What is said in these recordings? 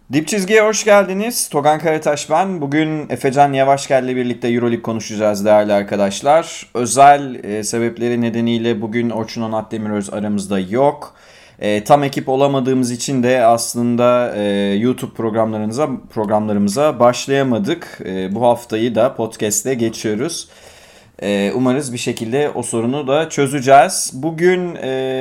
Dip Çizgi'ye hoş geldiniz. Togan Karataş ben. Bugün Efecan Yavaşgel ile birlikte Euroleague konuşacağız değerli arkadaşlar. Özel sebepleri nedeniyle bugün Orçun Onat Demiröz aramızda yok. Tam ekip olamadığımız için de aslında YouTube programlarımıza başlayamadık. Bu haftayı da podcast'te geçiyoruz. Umarız bir şekilde o sorunu da çözeceğiz. Bugün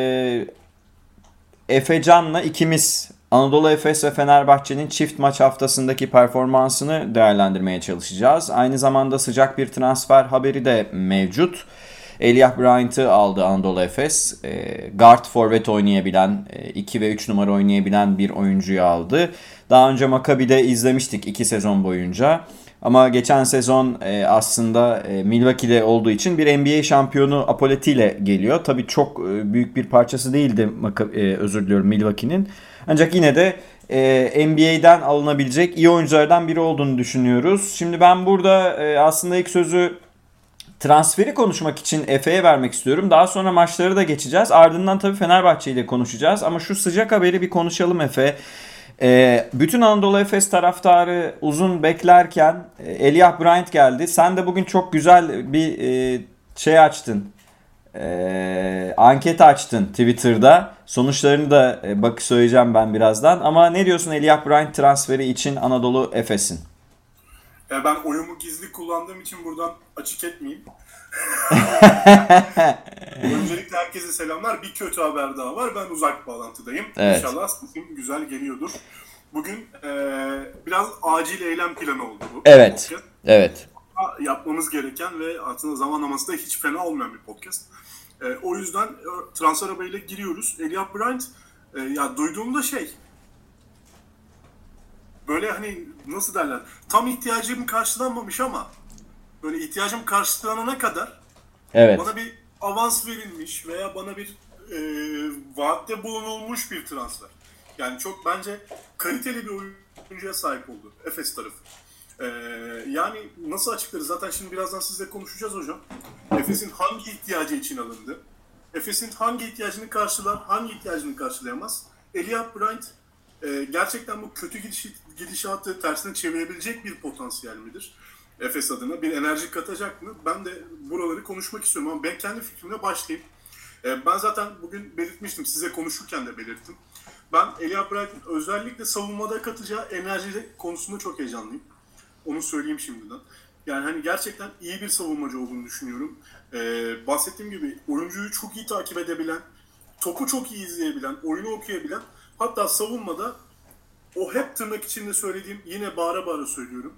Efecan'la ikimiz Anadolu Efes ve Fenerbahçe'nin çift maç haftasındaki performansını değerlendirmeye çalışacağız. Aynı zamanda sıcak bir transfer haberi de mevcut. Eliah Bryant'ı aldı Anadolu Efes. Guard forvet oynayabilen, 2 ve 3 numara oynayabilen bir oyuncuyu aldı. Daha önce Maccabi'de izlemiştik 2 sezon boyunca. Ama geçen sezon aslında Milwaukee'de olduğu için bir NBA şampiyonu apoletiyle geliyor. Tabii çok büyük bir parçası değildi Milwaukee'nin. Ancak yine de NBA'den alınabilecek iyi oyunculardan biri olduğunu düşünüyoruz. Şimdi ben burada aslında ilk sözü transferi konuşmak için Efe'ye vermek istiyorum. Daha sonra maçları da geçeceğiz. Ardından tabii Fenerbahçe ile konuşacağız. Ama şu sıcak haberi bir konuşalım Efe. Bütün Anadolu Efes taraftarı uzun beklerken Eliah Bryant geldi. Sen de bugün çok güzel bir şey açtın. Anket açtın Twitter'da. Sonuçlarını da söyleyeceğim ben birazdan. Ama ne diyorsun Eliah Bryant transferi için Anadolu Efes'in? Ben oyumu gizli kullandığım için buradan açık etmeyeyim. Öncelikle herkese selamlar. Bir kötü haber daha var. Ben uzak bağlantıdayım. Evet. İnşallah sesim güzel geliyordur. Bugün biraz acil eylem planı oldu bu. Evet. Podcast. Evet. Yapmamız gereken ve aslında zamanlaması da hiç fena olmayan bir podcast. O yüzden transfer haberine giriyoruz. Eliah Bryant ya duyduğumda böyle hani nasıl derler, tam ihtiyacım karşılanmamış ama böyle ihtiyacım karşılanana kadar evet, bana bir avans verilmiş veya bana bir vaatte bulunulmuş bir transfer. Yani çok bence kaliteli bir oyuncuya sahip oldu Efes tarafı. Yani nasıl açıklarız? Zaten şimdi birazdan sizle konuşacağız hocam. Efes'in hangi ihtiyacı için alındı? Efes'in hangi ihtiyacını karşılar, hangi ihtiyacını karşılayamaz? Eliah Bryant gerçekten bu kötü gidişatı tersine çevirebilecek bir potansiyel midir? Efes adına bir enerji katacak mı? Ben de buraları konuşmak istiyorum ama ben kendi fikrimle başlayayım. Ben zaten bugün belirtmiştim, size konuşurken de belirttim. Ben Eliah Bryant'ın özellikle savunmada katacağı enerji konusunda çok heyecanlıyım. Onu söyleyeyim şimdiden. Yani hani gerçekten iyi bir savunmacı olduğunu düşünüyorum. Bahsettiğim gibi oyuncuyu çok iyi takip edebilen, topu çok iyi izleyebilen, oyunu okuyabilen, hatta savunmada o hep tırnak içinde söylediğim, yine bağıra bağıra söylüyorum,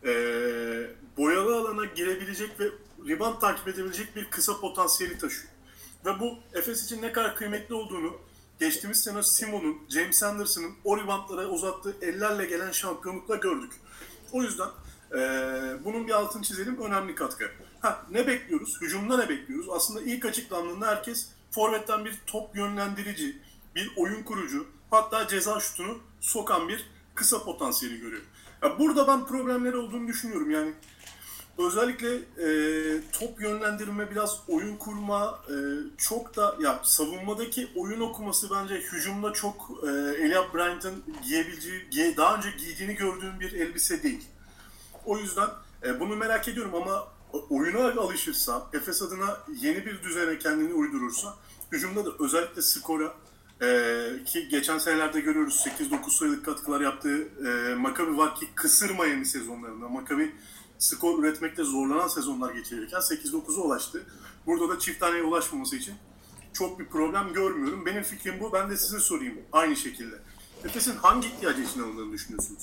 boyalı alana girebilecek ve rebound takip edebilecek bir kısa potansiyeli taşıyor. Ve bu Efes için ne kadar kıymetli olduğunu geçtiğimiz sene Simon'un, James Anderson'ın o reboundlara uzattığı ellerle gelen şampiyonlukla gördük. O yüzden bunun bir altını çizelim, önemli katkı. Ne bekliyoruz? Hücumda ne bekliyoruz? Aslında ilk açıklandığında herkes forvetten bir top yönlendirici, bir oyun kurucu, hatta ceza şutunu sokan bir kısa potansiyeli görüyor. Burada ben problemleri olduğunu düşünüyorum. Yani özellikle top yönlendirme, biraz oyun kurma, çok da ya savunmadaki oyun okuması bence hücumda çok Eliah Bryant'ın giyebileceği, daha önce giydiğini gördüğüm bir elbise değil. O yüzden bunu merak ediyorum ama oyuna alışırsa, Efes adına yeni bir düzene kendini uydurursa, hücumda da özellikle skora, ki geçen senelerde görüyoruz 8-9 sayılık katkılar yaptığı Maccabi var ki kısır Miami sezonlarında. Maccabi skor üretmekte zorlanan sezonlar geçirirken 8-9'a ulaştı. Burada da çift taneye ulaşmaması için çok bir problem görmüyorum. Benim fikrim bu. Ben de size sorayım aynı şekilde. Efes'in hangi ihtiyacı için alındığını düşünüyorsunuz?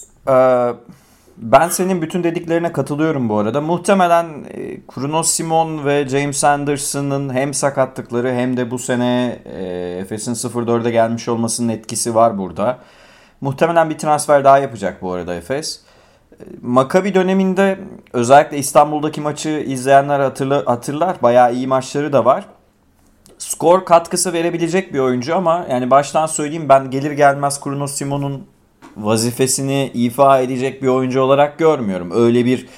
Ben senin bütün dediklerine katılıyorum bu arada. Muhtemelen Kruno Simon ve James Anderson'ın hem sakatlıkları hem de bu sene Efes'in 0-4'e gelmiş olmasının etkisi var burada. Muhtemelen bir transfer daha yapacak bu arada Efes. Maccabi döneminde özellikle İstanbul'daki maçı izleyenler hatırlar. Bayağı iyi maçları da var. Skor katkısı verebilecek bir oyuncu ama yani baştan söyleyeyim, ben gelir gelmez Kruno Simon'un vazifesini ifa edecek bir oyuncu olarak görmüyorum. Öyle bir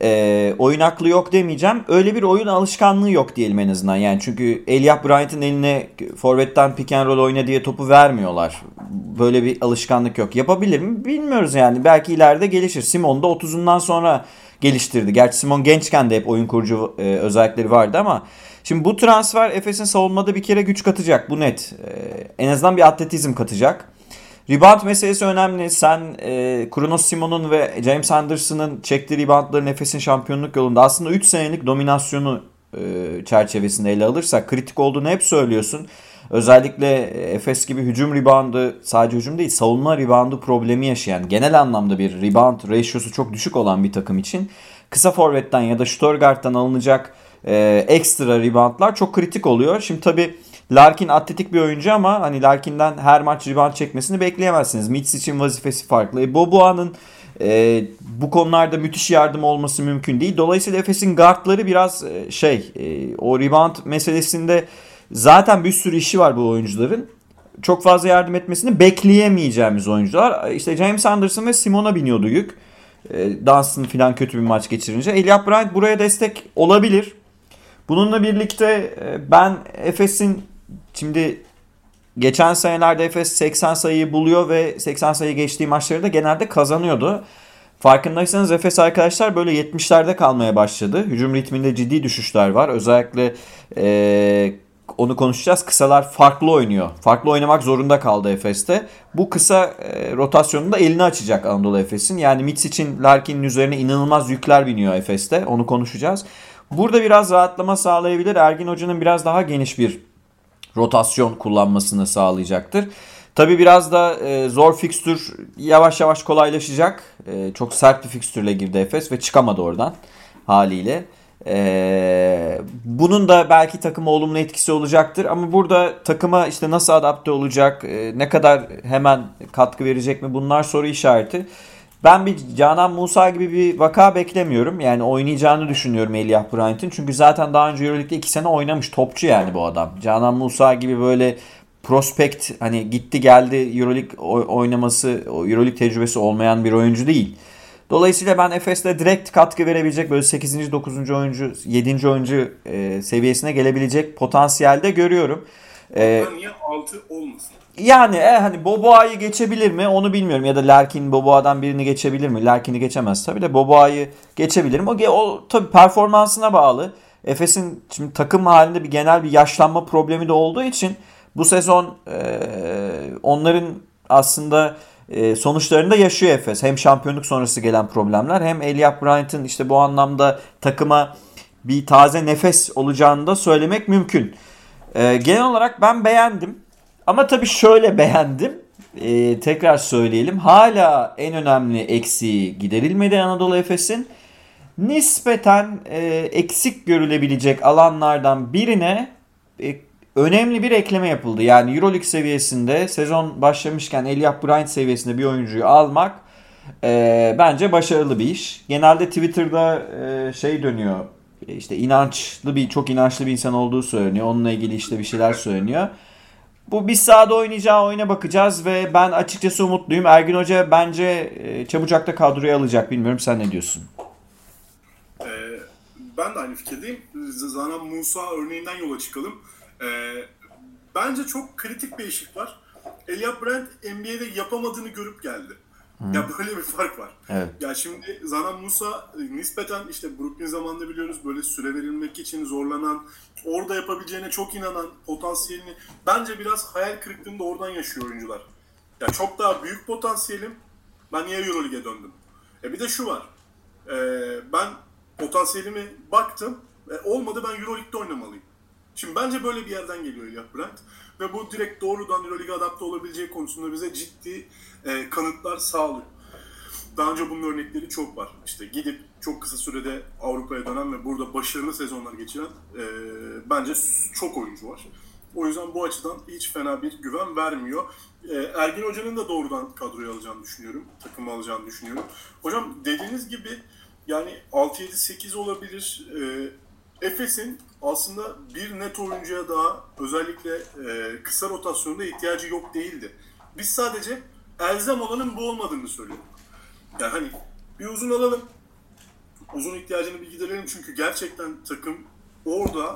Oyun aklı yok demeyeceğim. Öyle bir oyun alışkanlığı yok diyelim en azından. Yani çünkü Elijah Bryant'ın eline forvetten pick and roll oyna diye topu vermiyorlar. Böyle bir alışkanlık yok. Yapabilir mi? Bilmiyoruz yani. Belki ileride gelişir. Simon da 30'undan sonra geliştirdi. Gerçi Simon gençken de hep oyun kurucu özellikleri vardı ama şimdi bu transfer Efes'in savunmada bir kere güç katacak. Bu net. En azından bir atletizm katacak. Rebound meselesi önemli. Sen Kronos Simon'un ve James Anderson'ın çektiği reboundların Efes'in şampiyonluk yolunda aslında 3 senelik dominasyonu çerçevesinde ele alırsak kritik olduğunu hep söylüyorsun. Özellikle Efes gibi hücum reboundu, sadece hücum değil savunma reboundu problemi yaşayan, genel anlamda bir rebound ratiosu çok düşük olan bir takım için kısa forvetten ya da Stuttgart'tan alınacak ekstra reboundlar çok kritik oluyor. Şimdi tabii Larkin atletik bir oyuncu ama hani Larkin'den her maç rebound çekmesini bekleyemezsiniz. Mitch için vazifesi farklı. Boboa'nın bu konularda müthiş yardım olması mümkün değil. Dolayısıyla Efes'in guardları biraz o rebound meselesinde zaten bir sürü işi var bu oyuncuların. Çok fazla yardım etmesini bekleyemeyeceğimiz oyuncular. İşte James Anderson ve Simon'a biniyordu yük. Dunstan falan kötü bir maç geçirince. Elijah Bryant buraya destek olabilir. Bununla birlikte ben Efes'in şimdi geçen senelerde Efes 80 sayıyı buluyor ve 80 sayı geçtiği maçları da genelde kazanıyordu. Farkındaysanız Efes arkadaşlar böyle 70'lerde kalmaya başladı. Hücum ritminde ciddi düşüşler var. Özellikle onu konuşacağız. Kısalar farklı oynuyor. Farklı oynamak zorunda kaldı Efes'te. Bu kısa rotasyonunda elini açacak Anadolu Efes'in. Yani Mitch için Larkin'in üzerine inanılmaz yükler biniyor Efes'te. Onu konuşacağız. Burada biraz rahatlama sağlayabilir. Ergin Hoca'nın biraz daha geniş bir rotasyon kullanmasını sağlayacaktır. Tabii biraz da zor fikstür yavaş yavaş kolaylaşacak. Çok sert bir fikstürle girdi Efes ve çıkamadı oradan haliyle. Bunun da belki takıma olumlu etkisi olacaktır. Ama burada takıma işte nasıl adapte olacak, ne kadar hemen katkı verecek mi bunlar soru işareti. Ben bir Canan Musa gibi bir vaka beklemiyorum. Yani oynayacağını düşünüyorum Elijah Bryant'ın. Çünkü zaten daha önce Euroleague'de 2 sene oynamış. Topçu yani bu adam. Canan Musa gibi böyle prospect hani gitti geldi Euroleague oynaması, Euroleague tecrübesi olmayan bir oyuncu değil. Dolayısıyla ben Efes'le direkt katkı verebilecek böyle 8. 9. oyuncu, 7. oyuncu seviyesine gelebilecek potansiyelde görüyorum. Niye 6 olmasın? Yani hani Boboa'yı geçebilir mi onu bilmiyorum. Ya da Larkin Boboa'dan birini geçebilir mi? Larkin'i geçemez tabii de Boboa'yı geçebilir mi? O tabii performansına bağlı. Efes'in şimdi takım halinde bir genel bir yaşlanma problemi de olduğu için bu sezon onların aslında sonuçlarını da yaşıyor Efes. Hem şampiyonluk sonrası gelen problemler hem Elijah Bryant'ın işte bu anlamda takıma bir taze nefes olacağını da söylemek mümkün. Genel olarak ben beğendim. Ama tabii şöyle beğendim. Tekrar söyleyelim. Hala en önemli eksiği giderilmedi Anadolu Efes'in. Nispeten eksik görülebilecek alanlardan birine önemli bir ekleme yapıldı. Yani Euroleague seviyesinde sezon başlamışken Elijah Bryant seviyesinde bir oyuncuyu almak bence başarılı bir iş. Genelde Twitter'da dönüyor. İşte çok inançlı bir insan olduğu söyleniyor. Onunla ilgili işte bir şeyler söyleniyor. Bu biz sahada oynayacağı oyuna bakacağız ve ben açıkçası umutluyum. Ergin Hoca bence çabucak da kadroya alacak. Bilmiyorum sen ne diyorsun? Ben de aynı fikirdeyim. Canan Musa örneğinden yola çıkalım. Bence çok kritik bir eşik var. Elijah Bryant NBA'de yapamadığını görüp geldi. Ya böyle bir fark var. Evet. Ya şimdi Canan Musa nispeten işte Brooklyn zamanında biliyoruz böyle süre verilmek için zorlanan, orada yapabileceğine çok inanan, potansiyelini bence biraz hayal kırıklığında oradan yaşıyor oyuncular. Ya çok daha büyük potansiyelim. Ben niye Euroleague'e döndüm? Bir de şu var. Ben potansiyelimi baktım. Olmadı ben Euroleague'de oynamalıyım. Şimdi bence böyle bir yerden geliyor Elijah Bryant. Ve bu direkt doğrudan Euroleague'e adapte olabileceği konusunda bize ciddi kanıtlar sağlıyor. Daha önce bunun örnekleri çok var. İşte gidip çok kısa sürede Avrupa'ya dönen ve burada başarılı sezonlar geçiren bence çok oyuncu var. O yüzden bu açıdan hiç fena bir güven vermiyor. Ergin Hoca'nın da doğrudan kadroyu alacağını düşünüyorum. Takımı alacağını düşünüyorum. Hocam dediğiniz gibi yani 6-7-8 olabilir. Efes'in aslında bir net oyuncuya daha özellikle kısa rotasyonda ihtiyacı yok değildi. Biz sadece elzem olanın bu olmadığını söylüyoruz. Yani hani bir uzun alalım, uzun ihtiyacını bir giderelim çünkü gerçekten takım orada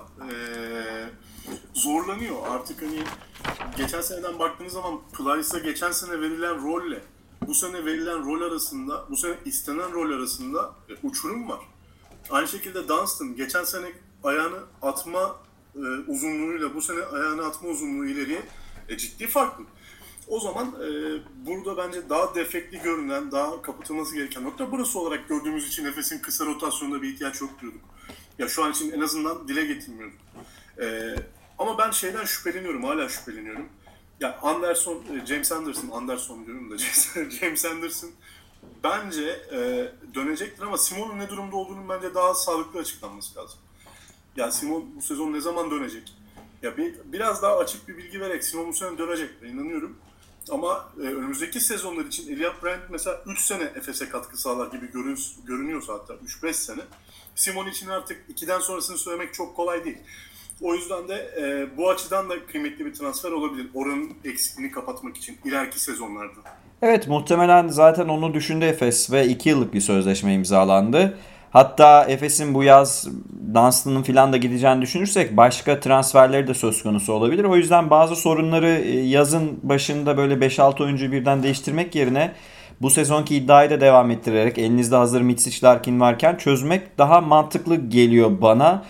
zorlanıyor. Artık hani geçen seneden baktığınız zaman Plyce'a geçen sene verilen rolle bu sene verilen rol arasında, bu sene istenen rol arasında uçurum var. Aynı şekilde Dunstan geçen sene ayağını atma uzunluğuyla bu sene ayağını atma uzunluğu ileriye ciddi farklı. O zaman burada bence daha defekli görünen, daha kapatılması gereken nokta burası olarak gördüğümüz için Efes'in kısa rotasyonunda bir ihtiyaç yok diyorduk. Ya şu an için en azından dile getirmiyorduk. Ama ben şeyden şüpheleniyorum, hala şüpheleniyorum. Ya James Anderson diyorum da James Anderson bence dönecektir ama Simon'un ne durumda olduğunu bence daha sağlıklı açıklanması lazım. Ya Simon bu sezon ne zaman dönecek? Ya biraz daha açık bir bilgi vererek Simon bu sene dönecek, ben inanıyorum. Ama önümüzdeki sezonlar için Elliot Bryant mesela 3 sene Efes'e katkı sağlar gibi görünüyorsa hatta 3-5 sene. Simon için artık 2'den sonrasını söylemek çok kolay değil. O yüzden de bu açıdan da kıymetli bir transfer olabilir. Oranın eksikliğini kapatmak için ileriki sezonlarda. Evet, muhtemelen zaten onu düşündü Efes ve 2 yıllık bir sözleşme imzalandı. Hatta Efes'in bu yaz Dunstan'ın filan da gideceğini düşünürsek başka transferleri de söz konusu olabilir. O yüzden bazı sorunları yazın başında böyle 5-6 oyuncu birden değiştirmek yerine bu sezonki iddiayı da devam ettirerek elinizde hazır Mitsic, Larkin varken çözmek daha mantıklı geliyor bana.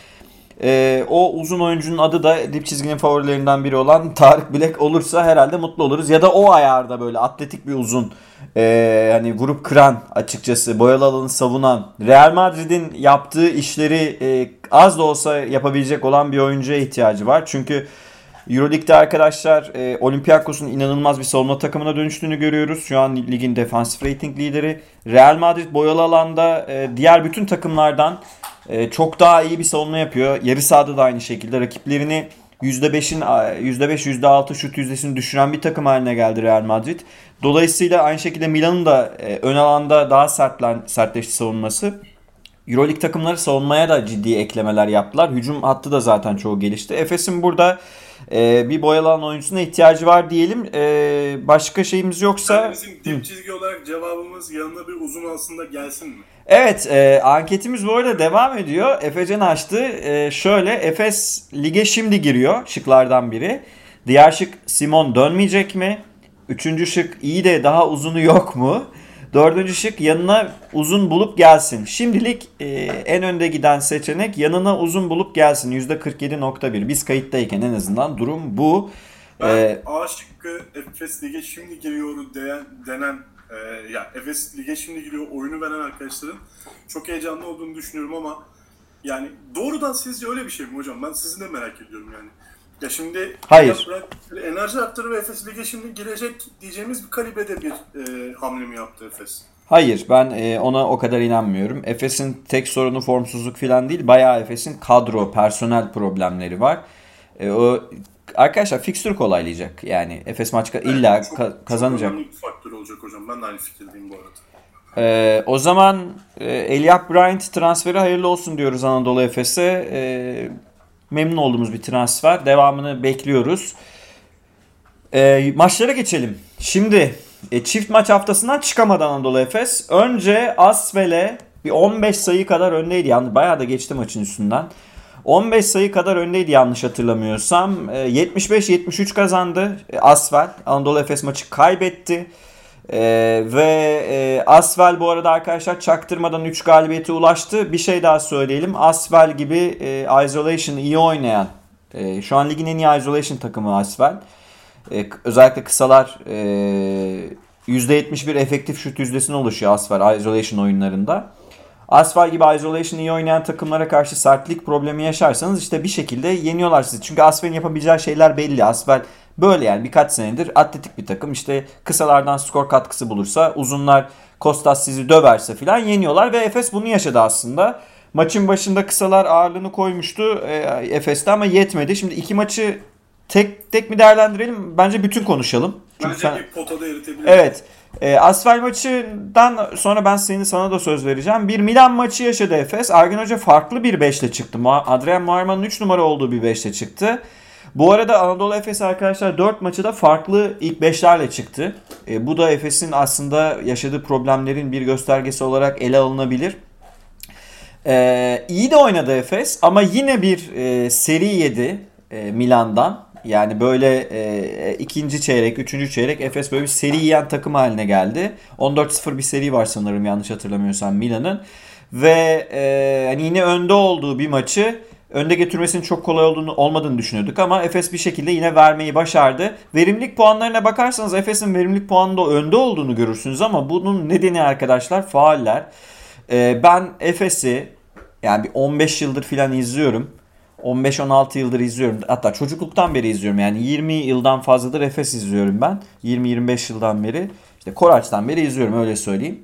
O uzun oyuncunun adı da dip çizginin favorilerinden biri olan Tarık Bilek olursa herhalde mutlu oluruz. Ya da o ayarda böyle atletik bir uzun, hani vurup kıran, açıkçası boyalı alanı savunan, Real Madrid'in yaptığı işleri az da olsa yapabilecek olan bir oyuncuya ihtiyacı var. Çünkü Euroleague'de arkadaşlar Olympiakos'un inanılmaz bir savunma takımına dönüştüğünü görüyoruz. Şu an ligin defansif rating lideri. Real Madrid boyalı alanda diğer bütün takımlardan çok daha iyi bir savunma yapıyor. Yarı sahada da aynı şekilde rakiplerini %5'in %6 şut yüzdesini düşüren bir takım haline geldi Real Madrid. Dolayısıyla aynı şekilde Milan'ın da ön alanda daha sertleşti savunması. Euroleague takımları savunmaya da ciddi eklemeler yaptılar. Hücum hattı da zaten çoğu gelişti. Efes'in burada bir boyalı alan oyuncusuna ihtiyacı var diyelim. Başka şeyimiz yoksa... Yani bizim dip çizgi olarak cevabımız yanına bir uzun aslında gelsin mi? Evet, anketimiz bu arada devam ediyor. Efecan açtı. Şöyle, Efes lige şimdi giriyor şıklardan biri. Diğer şık Simon dönmeyecek mi? Üçüncü şık iyi de daha uzunu yok mu? Dördüncü şık yanına uzun bulup gelsin. Şimdilik en önde giden seçenek yanına uzun bulup gelsin. %47.1. Biz kayıttayken en azından durum bu. Ben A şıkkı Efes lige şimdi giriyor denen ya Efes lige şimdi giriyor oyunu veren arkadaşların çok heyecanlı olduğunu düşünüyorum ama yani doğrudan sizce öyle bir şey mi hocam? Ben sizin de merak ediyorum yani. Ya şimdi hayır. Enerji Raptor'u ve Efes lige şimdi girecek diyeceğimiz bir kalibrede bir hamle mi yaptı Efes? Hayır, ben ona o kadar inanmıyorum. Efes'in tek sorunu formsuzluk falan değil. Bayağı Efes'in kadro, personel problemleri var. Arkadaşlar fikstür kolaylayacak. Yani Efes maçı illa kazanacak. Çok önemli bir faktör olacak hocam. Ben de aynı fikirdeyim bu arada. O zaman Elliot Bryant transferi hayırlı olsun diyoruz Anadolu Efes'e. Memnun olduğumuz bir transfer. Devamını bekliyoruz. Maçlara geçelim. Şimdi çift maç haftasından çıkamadı Anadolu Efes. Önce Asvel'e bir 15 sayı kadar öndeydi. Yani bayağı da geçti maçın üstünden. 15 sayı kadar öndeydi yanlış hatırlamıyorsam. 75-73 kazandı Asvel. Anadolu Efes maçı kaybetti. Ve Asvel bu arada arkadaşlar çaktırmadan 3 galibiyete ulaştı. Bir şey daha söyleyelim. Asvel gibi isolation iyi oynayan, şu an ligin en iyi isolation takımı Asvel. Özellikle kısalar %71 efektif şut yüzdesine oluşuyor Asvel isolation oyunlarında. Asvel gibi isolation iyi oynayan takımlara karşı sertlik problemi yaşarsanız işte bir şekilde yeniyorlar sizi. Çünkü Asvel'in yapabileceği şeyler belli. Asvel böyle yani birkaç senedir atletik bir takım. İşte kısalardan skor katkısı bulursa, uzunlar Kostas sizi döverse filan yeniyorlar ve Efes bunu yaşadı aslında. Maçın başında kısalar ağırlığını koymuştu Efes'te ama yetmedi. Şimdi iki maçı tek tek mi değerlendirelim? Bence bütün konuşalım. Çünkü bence bir potada eritebiliriz. Evet. Asvel maçından sonra ben sana da söz vereceğim. Bir Milan maçı yaşadı Efes. Ergin Hoca farklı bir 5'le çıktı. Adrian Muharman'ın 3 numara olduğu bir 5'le çıktı. Bu arada Anadolu Efes arkadaşlar 4 maçı da farklı ilk 5'lerle çıktı. Bu da Efes'in aslında yaşadığı problemlerin bir göstergesi olarak ele alınabilir. İyi de oynadı Efes ama yine bir seri yedi Milan'dan. Yani böyle ikinci çeyrek, üçüncü çeyrek Efes böyle bir seri yiyen takım haline geldi. 14-0 bir seri var sanırım yanlış hatırlamıyorsam Milan'ın. Ve hani yine önde olduğu bir maçı önde getirmesinin çok kolay olmadığını düşünüyorduk ama Efes bir şekilde yine vermeyi başardı. Verimlilik puanlarına bakarsanız Efes'in verimlilik puanında önde olduğunu görürsünüz ama bunun nedeni arkadaşlar fauller. Ben Efes'i yani bir 15 yıldır filan izliyorum. 15-16 yıldır izliyorum. Hatta çocukluktan beri izliyorum. Yani 20 yıldan fazladır Efes izliyorum ben. 20-25 yıldan beri. İşte Koraç'tan beri izliyorum öyle söyleyeyim.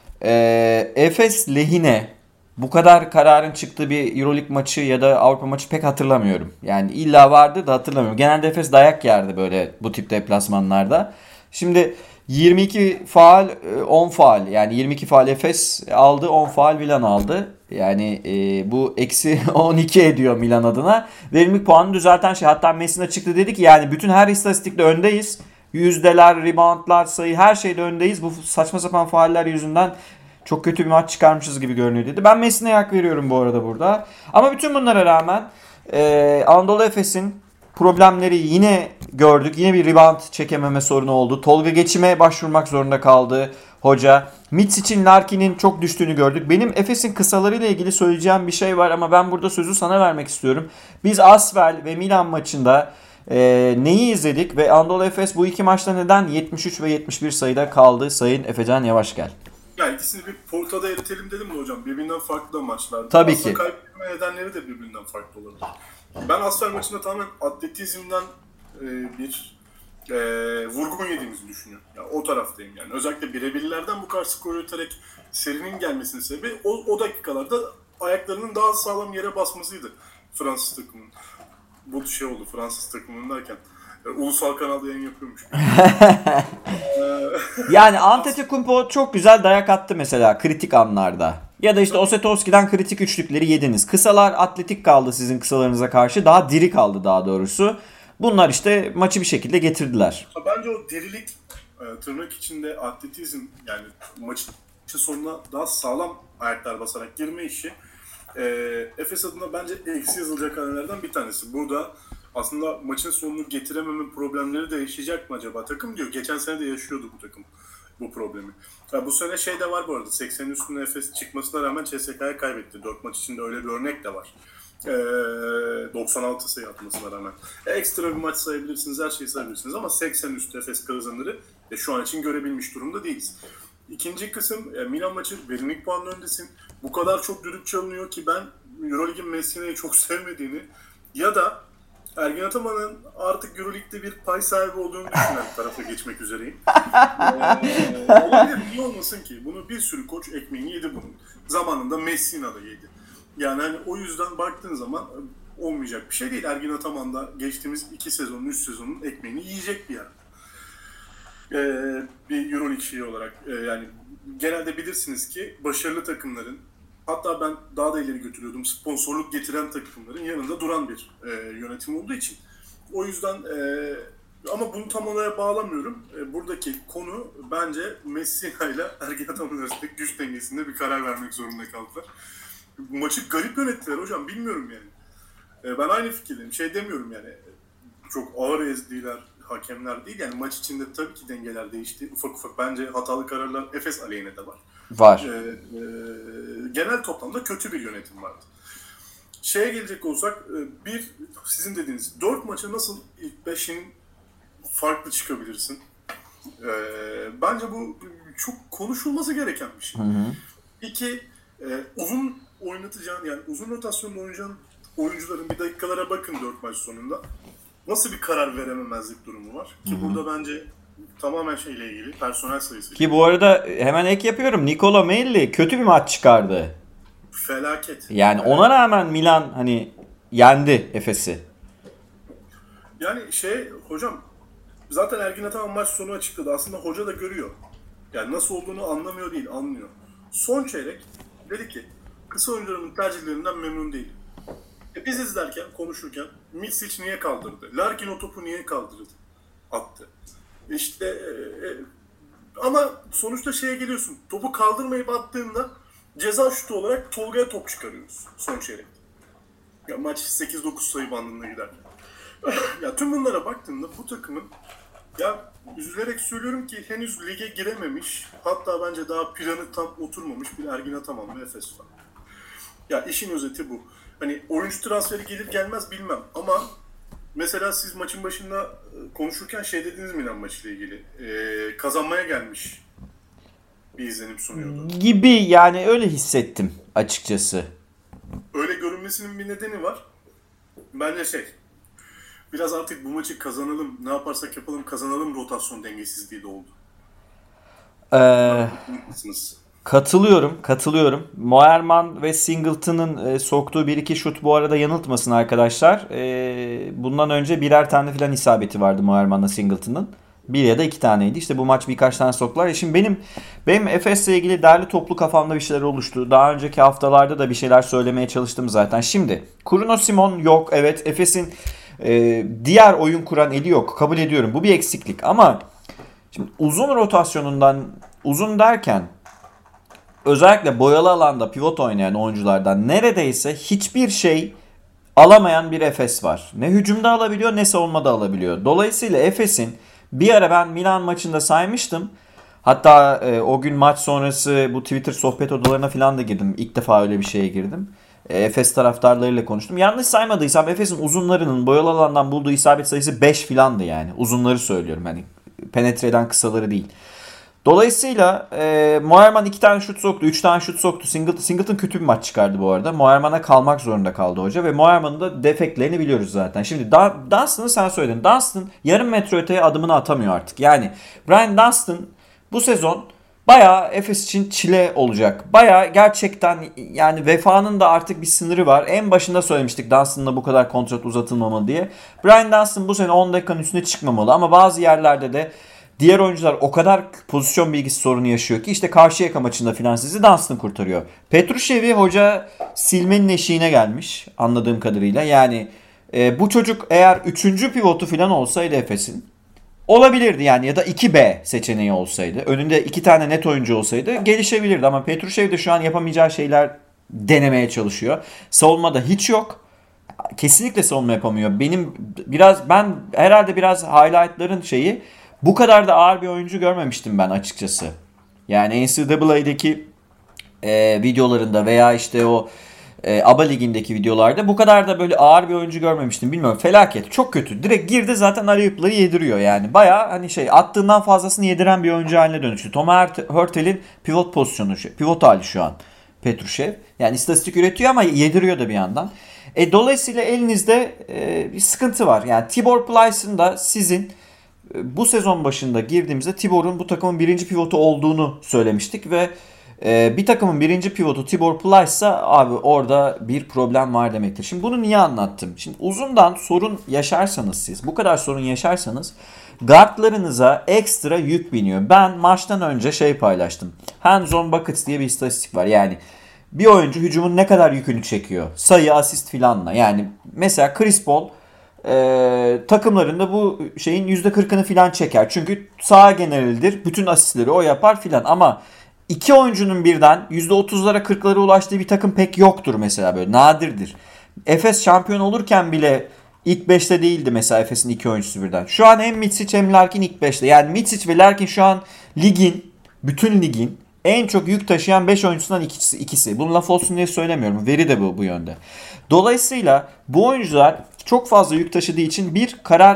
Efes lehine bu kadar kararın çıktığı bir Euroleague maçı ya da Avrupa maçı pek hatırlamıyorum. Yani illa vardı da hatırlamıyorum. Genelde Efes dayak yerdi böyle bu tip deplasmanlarda. Şimdi 22 faal 10 faal yani 22 faal Efes aldı 10 faal Milan aldı. Yani bu eksi 12 ediyor Milan adına. Verimlilik puanını düzelten şey hatta Messina çıktı dedi ki yani bütün her istatistikte öndeyiz. Yüzdeler, reboundlar, sayı her şeyde öndeyiz. Bu saçma sapan fauller yüzünden çok kötü bir maç çıkarmışız gibi görünüyor dedi. Ben Messina'ya hak veriyorum bu arada burada. Ama bütün bunlara rağmen Anadolu Efes'in problemleri yine gördük. Yine bir rebound çekememe sorunu oldu. Tolga Geçim'e başvurmak zorunda kaldı hoca. Mitsic'in, Larkin'in çok düştüğünü gördük. Benim Efes'in kısalarıyla ilgili söyleyeceğim bir şey var ama ben burada sözü sana vermek istiyorum. Biz Asvel ve Milan maçında neyi izledik ve Anadolu Efes bu iki maçta neden 73 ve 71 sayıda kaldı? Sayın Efecan Yavaşgel. Yani ikisini bir portada eritelim dedim mi hocam? Birbirinden farklı da maçlar. Tabii aslında ki. kaybetme nedenleri de birbirinden farklı olabilir. Ben Asfer maçında tamamen atletizmden bir vurgun yediğimizi düşünüyorum. Yani o taraftayım yani. Özellikle birebirlerden bu kadar skor üreterek serinin gelmesinin sebebi o dakikalarda ayaklarının daha sağlam yere basmasıydı Fransız takımının. Bu şey oldu Fransız takımının derken. Ulusal kanalda yayın yapıyormuş. Yani Antetokounmpo çok güzel dayak attı mesela kritik anlarda. Ya da işte Osetowski'den kritik üçlükleri yediniz. Kısalar atletik kaldı sizin kısalarınıza karşı. Daha diri kaldı daha doğrusu. Bunlar işte maçı bir şekilde getirdiler. Bence o dirilik tırnak içinde atletizm yani maçın sonuna daha sağlam ayaklar basarak girme işi Efes adına bence eksi yazılacak hanelerden bir tanesi. Burada aslında maçın sonunu getirememe problemleri de yaşayacak mı acaba takım diyor. Geçen sene de yaşıyordu bu takım bu problemi. Ya bu sene şey de var bu arada 80'in üstünde Efes çıkmasına rağmen CSK'ya kaybetti. 4 maç içinde öyle bir örnek de var. 96 sayı atmasına rağmen. Ekstra bir maç sayabilirsiniz, her şeyi sayabilirsiniz ama 80 üstü Efes kazanırı şu an için görebilmiş durumda değiliz. İkinci kısım Milan maçı verimlilik puanının öndesin. Bu kadar çok düdük çalınıyor ki ben Euroleague'in Messina'yı çok sevmediğini ya da Ergin Ataman'ın artık Euroleague'de bir pay sahibi olduğunu düşünen tarafa geçmek üzereyim. Olabilir, niye olmasın ki? Bunu bir sürü koç ekmeğini yedi bunun. Zamanında Messina da yedi. Yani hani o yüzden baktığın zaman olmayacak bir şey değil. Ergin Ataman da geçtiğimiz 2 sezonun, 3 sezonun ekmeğini yiyecek bir yer. Bir Euroleague şeyi olarak. Yani genelde bilirsiniz ki başarılı takımların hatta ben daha da ileri götürüyordum. Sponsorluk getiren takımların yanında duran bir yönetim olduğu için. O yüzden ama bunu tam olaya bağlamıyorum. Buradaki konu bence Messina ile Ergin Ataman arasındaki güç dengesinde bir karar vermek zorunda kaldılar. Maçı garip yönettiler hocam. Bilmiyorum yani. Ben aynı fikirdeyim. Şey demiyorum yani. Çok ağır ezdiler hakemler değil. Yani maç içinde tabii ki dengeler değişti. Ufak ufak bence hatalı kararlar Efes aleyhine de var. Var. Genel toplamda kötü bir yönetim vardı. Şeye gelecek olsak bir sizin dediğiniz 4 maça nasıl ilk 5'in farklı çıkabilirsin? Bence bu çok konuşulması gereken bir şey. Hı hı. İki, uzun oynatacağın yani uzun rotasyonda oynayacağın oyuncuların bir dakikalara bakın 4 maç sonunda. Nasıl bir karar verememezlik durumu var? Ki hı-hı, burada bence tamamen şeyle ilgili, personel sayısı. Ki bu arada hemen ek yapıyorum. Nikola Melli kötü bir maç çıkardı. Felaket. Yani ona rağmen Milan hani yendi Efes'i. Yani hocam zaten Ergin Ataman maç sonu açıkladı. Aslında hoca da görüyor. Yani nasıl olduğunu anlamıyor değil, anlıyor. Son çeyrek dedi ki kısa oyuncuların tercihlerinden memnun değilim. Biz izlerken, konuşurken Mitsic niye kaldırdı? Larkin o topu niye kaldırdı? Attı. İşte ama sonuçta şeye geliyorsun. Topu kaldırmayıp attığında ceza şutu olarak Tolga'ya top çıkarıyoruz son çeyrek. Ya maç 8-9 sayı bandında gider. Ya tüm bunlara baktığımda bu takımın, ya üzülerek söylüyorum ki, henüz lige girememiş, hatta bence daha planı tam oturmamış bir Ergin Ataman'la Efes var. Ya işin özeti bu. Hani oyuncu transferi gelir gelmez bilmem ama mesela siz maçın başında konuşurken şey dediniz Milan maçıyla ilgili. Kazanmaya gelmiş bir izlenim sunuyordu. Gibi, yani öyle hissettim açıkçası. Öyle görünmesinin bir nedeni var. Bence biraz artık bu maçı kazanalım, ne yaparsak yapalım kazanalım rotasyon dengesizliği de oldu. Katılıyorum. Moerman ve Singleton'ın soktuğu bir iki şut bu arada yanıltmasın arkadaşlar. Bundan önce birer tane falan isabeti vardı Moerman'la Singleton'ın. Bir ya da iki taneydi. İşte bu maç birkaç tane soktular. Şimdi benim Efes'le ilgili derli toplu kafamda bir şeyler oluştu. Daha önceki haftalarda da bir şeyler söylemeye çalıştım zaten. Şimdi Kruno Simon yok. Evet, Efes'in diğer oyun kuran eli yok. Kabul ediyorum. Bu bir eksiklik ama şimdi uzun rotasyonundan, uzun derken özellikle boyalı alanda pivot oynayan oyunculardan neredeyse hiçbir şey alamayan bir Efes var. Ne hücumda alabiliyor ne savunmada alabiliyor. Dolayısıyla Efes'in, bir ara ben Milan maçında saymıştım. Hatta o gün maç sonrası bu Twitter sohbet odalarına falan da girdim. İlk defa öyle bir şeye girdim. Efes taraftarlarıyla konuştum. Yanlış saymadıysam Efes'in uzunlarının boyalı alandan bulduğu isabet sayısı 5 filandı yani. Uzunları söylüyorum, hani penetre eden kısaları değil. Dolayısıyla Moerman 2 tane şut soktu, 3 tane şut soktu. Singleton kötü bir maç çıkardı bu arada. Moerman'a kalmak zorunda kaldı hoca ve Moerman'ın da defektlerini biliyoruz zaten. Şimdi Dunstan'ı sen söyledin. Dunstan yarım metre öteye adımını atamıyor artık. Yani Brian Dunstan bu sezon bayağı Efes için çile olacak. Bayağı gerçekten, yani vefanın da artık bir sınırı var. En başında söylemiştik Dunstan'la bu kadar kontrat uzatılmamalı diye. Brian Dunstan bu sene 10 dakikanın üstüne çıkmamalı ama bazı yerlerde de diğer oyuncular o kadar pozisyon bilgisi sorunu yaşıyor ki işte Karşıyaka maçında filan sizi Dunstan kurtarıyor. Petrushev'i hoca silmenin eşiğine gelmiş anladığım kadarıyla. Yani bu çocuk eğer 3. pivotu filan olsaydı Efes'in olabilirdi yani, ya da 2B seçeneği olsaydı. Önünde 2 tane net oyuncu olsaydı gelişebilirdi ama Petrushev de şu an yapamayacağı şeyler denemeye çalışıyor. Savunmada hiç yok. Kesinlikle savunma yapamıyor. Ben herhalde biraz highlight'ların bu kadar da ağır bir oyuncu görmemiştim ben açıkçası. Yani NCAA'deki videolarında veya işte o ABA ligindeki videolarda bu kadar da böyle ağır bir oyuncu görmemiştim. Bilmiyorum, felaket. Çok kötü. Direkt girdi zaten alley-oop'ları yediriyor yani. Baya hani attığından fazlasını yediren bir oyuncu haline dönüştü. Tom Hurtel'in pivot pozisyonu, pivot hali şu an Petrushev. Yani istatistik üretiyor ama yediriyor da bir yandan. Dolayısıyla elinizde bir sıkıntı var. Yani Tibor Plyce'ın da sizin bu sezon başında girdiğimizde Tibor'un bu takımın birinci pivotu olduğunu söylemiştik ve bir takımın birinci pivotu Tibor Plyce'sa abi orada bir problem var demektir. Şimdi bunu niye anlattım? Şimdi uzundan sorun yaşarsanız siz, bu kadar sorun yaşarsanız guardlarınıza ekstra yük biniyor. Ben maçtan önce paylaştım. Hands-on buckets diye bir istatistik var. Yani bir oyuncu hücumun ne kadar yükünü çekiyor. Sayı, asist filanla. Yani mesela Chris Paul takımlarında bu şeyin %40'ını filan çeker. Çünkü saha generalidir. Bütün asistleri o yapar filan. Ama iki oyuncunun birden %30'lara 40'lara ulaştığı bir takım pek yoktur mesela, böyle nadirdir. Efes şampiyon olurken bile ilk 5'te değildi mesela Efes'in iki oyuncusu birden. Şu an hem Mitsic hem Larkin ilk 5'te. Yani Mitsic ve Larkin şu an bütün ligin en çok yük taşıyan 5 oyuncusundan ikisi. Bunu laf olsun diye söylemiyorum. Veri de bu yönde. Dolayısıyla bu oyuncular çok fazla yük taşıdığı için bir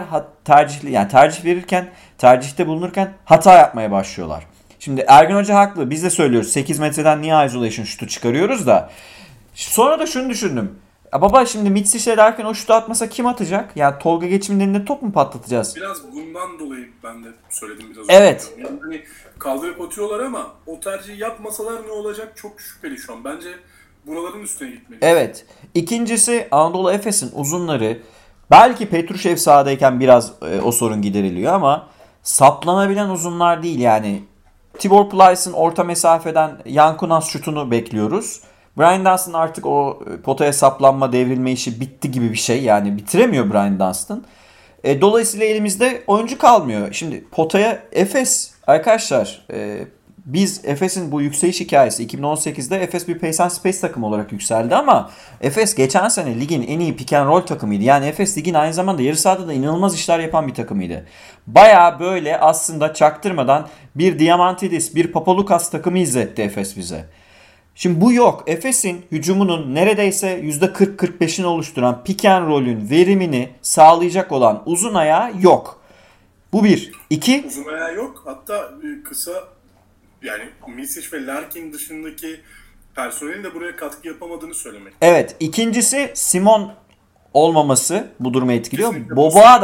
tercih verirken, tercihte bulunurken hata yapmaya başlıyorlar. Şimdi Ergin Hoca haklı. Biz de söylüyoruz 8 metreden niye isolation şutu çıkarıyoruz da. Sonra da şunu düşündüm. Baba şimdi Mitsic'le derken o şutu atmasa kim atacak? Yani Tolga Geçim'in top mu patlatacağız? Biraz bundan dolayı ben de söyledim biraz. Evet. Yani hani kaldırıp atıyorlar ama o tercihi yapmasalar ne olacak çok şüpheli şu an. Bence buraların üstüne gitmeli. Evet. İkincisi Anadolu Efes'in uzunları, belki Petrushev sahadayken biraz o sorun gideriliyor ama saplanabilen uzunlar değil yani. Tibor Plyce'ın orta mesafeden Yankunas şutunu bekliyoruz. Brian Dunstan artık o potaya saplanma, devrilme işi bitti gibi bir şey. Yani bitiremiyor Brian Dunstan. Dolayısıyla elimizde oyuncu kalmıyor. Şimdi potaya Efes arkadaşlar biz Efes'in bu yükseliş hikayesi 2018'de Efes bir Pace and Space takımı olarak yükseldi ama Efes geçen sene ligin en iyi pick and roll takımıydı. Yani Efes ligin aynı zamanda yarı sahada da inanılmaz işler yapan bir takımıydı. Baya böyle aslında çaktırmadan bir Diamantidis, bir Papaloukas takımı izletti Efes bize. Şimdi bu yok. Efes'in hücumunun neredeyse %40-45'ini oluşturan pick and roll'ün verimini sağlayacak olan uzun ayağı yok. Bu bir. İki. Uzun ayağı yok. Hatta kısa, yani Misic ve Larkin dışındaki personelin de buraya katkı yapamadığını söylemek. Evet. İkincisi Simon olmaması bu durumu etkiliyor. Kesinlikle.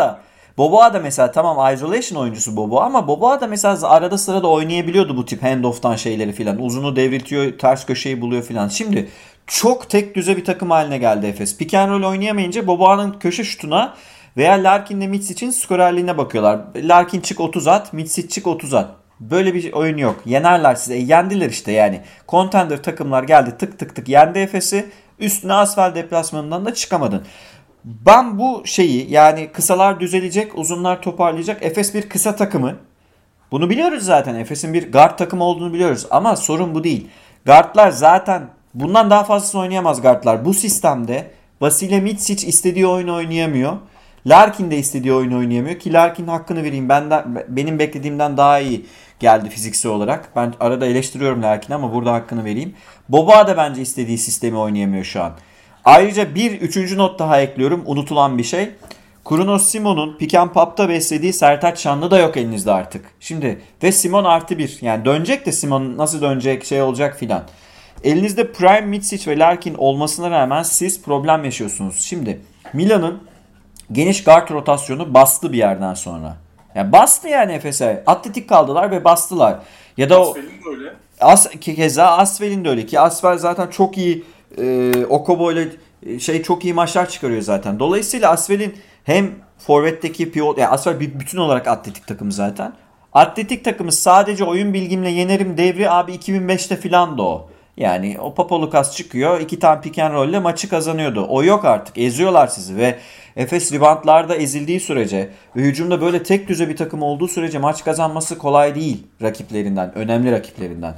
Boboa da mesela tamam isolation oyuncusu Boboa ama Boboa da mesela arada sırada oynayabiliyordu bu tip handoff'tan şeyleri filan. Uzunu devriltiyor, ters köşeyi buluyor filan. Şimdi çok tek düze bir takım haline geldi Efes. Pick and roll oynayamayınca Boboa'nın köşe şutuna veya Larkin'le Mitsic'in skorerliğine bakıyorlar. Larkin çık 30 at, Mitsic çık 30 at. Böyle bir oyun yok. Yenerler size. Yendiler işte yani. Contender takımlar geldi tık tık tık yendi Efes'i. Üstüne asfalt deplasmanından da çıkamadın. Ben bu şeyi yani kısalar düzelecek, uzunlar toparlayacak. Efes bir kısa takımı. Bunu biliyoruz zaten. Efes'in bir guard takımı olduğunu biliyoruz. Ama sorun bu değil. Guardlar zaten bundan daha fazlasını oynayamaz guardlar. Bu sistemde Vasilij Micic istediği oyunu oynayamıyor. Larkin de istediği oyunu oynayamıyor ki Larkin hakkını vereyim. Benim beklediğimden daha iyi geldi fiziksel olarak. Ben arada eleştiriyorum Larkin'i ama burada hakkını vereyim. Boboa da bence istediği sistemi oynayamıyor şu an. Ayrıca bir üçüncü not daha ekliyorum. Unutulan bir şey. Krunos Simon'un pick and pop'ta beslediği Sertaç Şanlı da yok elinizde artık. Şimdi ve Simon artı bir. Yani dönecek de Simon nasıl dönecek şey olacak filan. Elinizde Prime, Micic ve Larkin olmasına rağmen siz problem yaşıyorsunuz. Şimdi Milan'ın geniş guard rotasyonu bastı bir yerden sonra. Yani bastı yani Efes'e. Atletik kaldılar ve bastılar. Ya da Asfel'in de öyle. keza Asfel'in de öyle ki Asfel zaten çok iyi Okobo ile çok iyi maçlar çıkarıyor zaten. Dolayısıyla Asfel'in hem forvetteki pivot yani Asfel bir bütün olarak atletik takım zaten. Atletik takımı sadece oyun bilgimle yenerim devri abi 2005'te filan da o. Yani o Papaloukas çıkıyor 2 tane pick and roll ile maçı kazanıyordu. O yok artık. Eziyorlar sizi ve Efes reboundlarda ezildiği sürece ve hücumda böyle tek düze bir takım olduğu sürece maç kazanması kolay değil rakiplerinden, önemli rakiplerinden.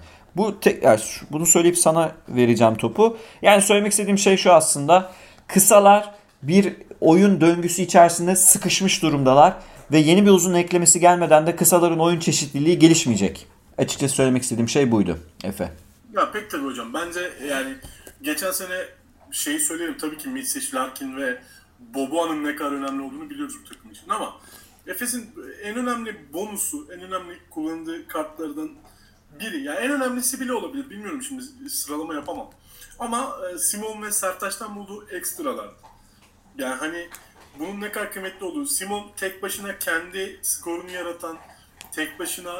Bunu söyleyip sana vereceğim topu. Yani söylemek istediğim şey şu aslında. Kısalar bir oyun döngüsü içerisinde sıkışmış durumdalar ve yeni bir uzun eklemesi gelmeden de kısaların oyun çeşitliliği gelişmeyecek. Açıkçası söylemek istediğim şey buydu Efe. Ya pek tabii hocam. Bence yani geçen sene şeyi söyleyelim tabii ki Micic, Larkin ve Boboa'nın ne kadar önemli olduğunu biliyoruz bu takım için ama Efes'in en önemli bonusu, en önemli kullandığı kartlardan biri. Yani en önemlisi bile olabilir. Bilmiyorum şimdi sıralama yapamam. Ama Simon ve Sertaç'tan bulduğu ekstralar. Yani hani bunun ne kadar kıymetli olduğu. Simon tek başına kendi skorunu yaratan, tek başına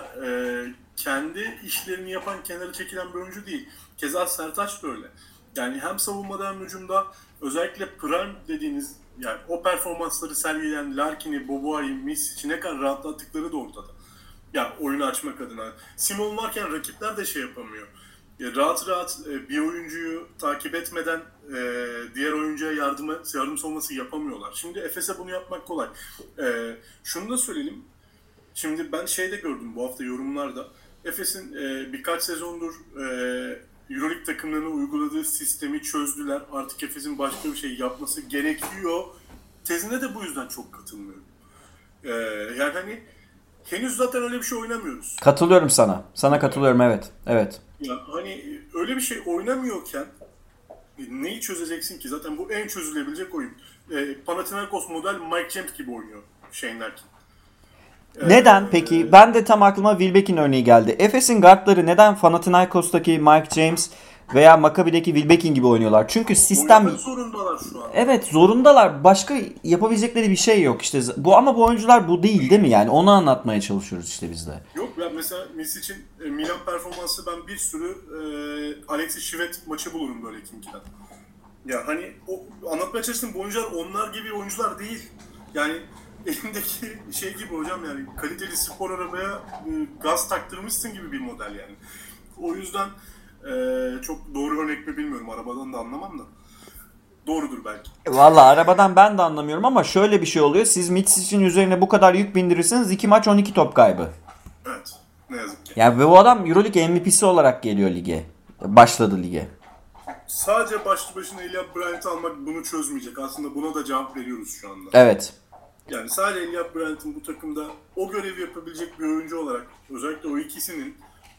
kendi işlerini yapan, kenara çekilen bir oyuncu değil. Keza Sertaç da öyle. Yani hem savunmada hem hücumda özellikle prime dediğiniz yani o performansları sergileyen Larkin'i, Boboa'yı, Misic'i ne kadar rahatlattıkları da ortada. Ya oyunu açmak adına. Simon varken rakipler de şey yapamıyor. Rahat rahat bir oyuncuyu takip etmeden diğer oyuncuya yardım savunması yapamıyorlar. Şimdi Efes'e bunu yapmak kolay. Şunu da söyleyelim. Şimdi ben şeyde gördüm bu hafta yorumlarda. Efes'in birkaç sezondur EuroLeague takımlarına uyguladığı sistemi çözdüler. Artık Efes'in başka bir şey yapması gerekiyor. Tezine de bu yüzden çok katılmıyorum. Yani hani henüz zaten öyle bir şey oynamıyoruz. Katılıyorum sana. Sana katılıyorum evet. Evet. Ya hani öyle bir şey oynamıyorken neyi çözeceksin ki? Zaten bu en çözülebilecek oyun. Panathinaikos model Mike James gibi oynuyor Shane Larkin. Neden peki? Ben de tam aklıma Wilbeck'in örneği geldi. Efes'in guardları neden Panathinaikos'taki Mike James veya Maccabi'deki Wilbeck'in gibi oynuyorlar? Çünkü sistem... Oynamak zorundalar şu an. Evet zorundalar. Başka yapabilecekleri bir şey yok. İşte bu ama bu oyuncular bu değil mi yani? Onu anlatmaya çalışıyoruz işte biz de. Yok ben mesela Misic'in Milan performansı ben bir sürü Alexis Şivet maçı bulurum böyle Kimki'den. Ya hani o anlatmaya çalıştığım bu oyuncular onlar gibi oyuncular değil. Yani elimdeki şey gibi hocam yani kaliteli spor arabaya gaz taktırmışsın gibi bir model yani. O yüzden çok doğru örnek mi bilmiyorum. Arabadan da anlamam da. Doğrudur belki. Valla arabadan ben de anlamıyorum ama şöyle bir şey oluyor. Siz Mitsic'in üzerine bu kadar yük bindirirseniz 2 maç 12 top kaybı. Evet. Ne yazık ki. Yani ve bu adam Euroleague MVP'si olarak geliyor lige. Başladı lige. Sadece başlı başına Elia Bryant'ı almak bunu çözmeyecek. Aslında buna da cevap veriyoruz şu anda. Evet. Yani sadece Elia Bryant'ın bu takımda o görevi yapabilecek bir oyuncu olarak özellikle o ikisinin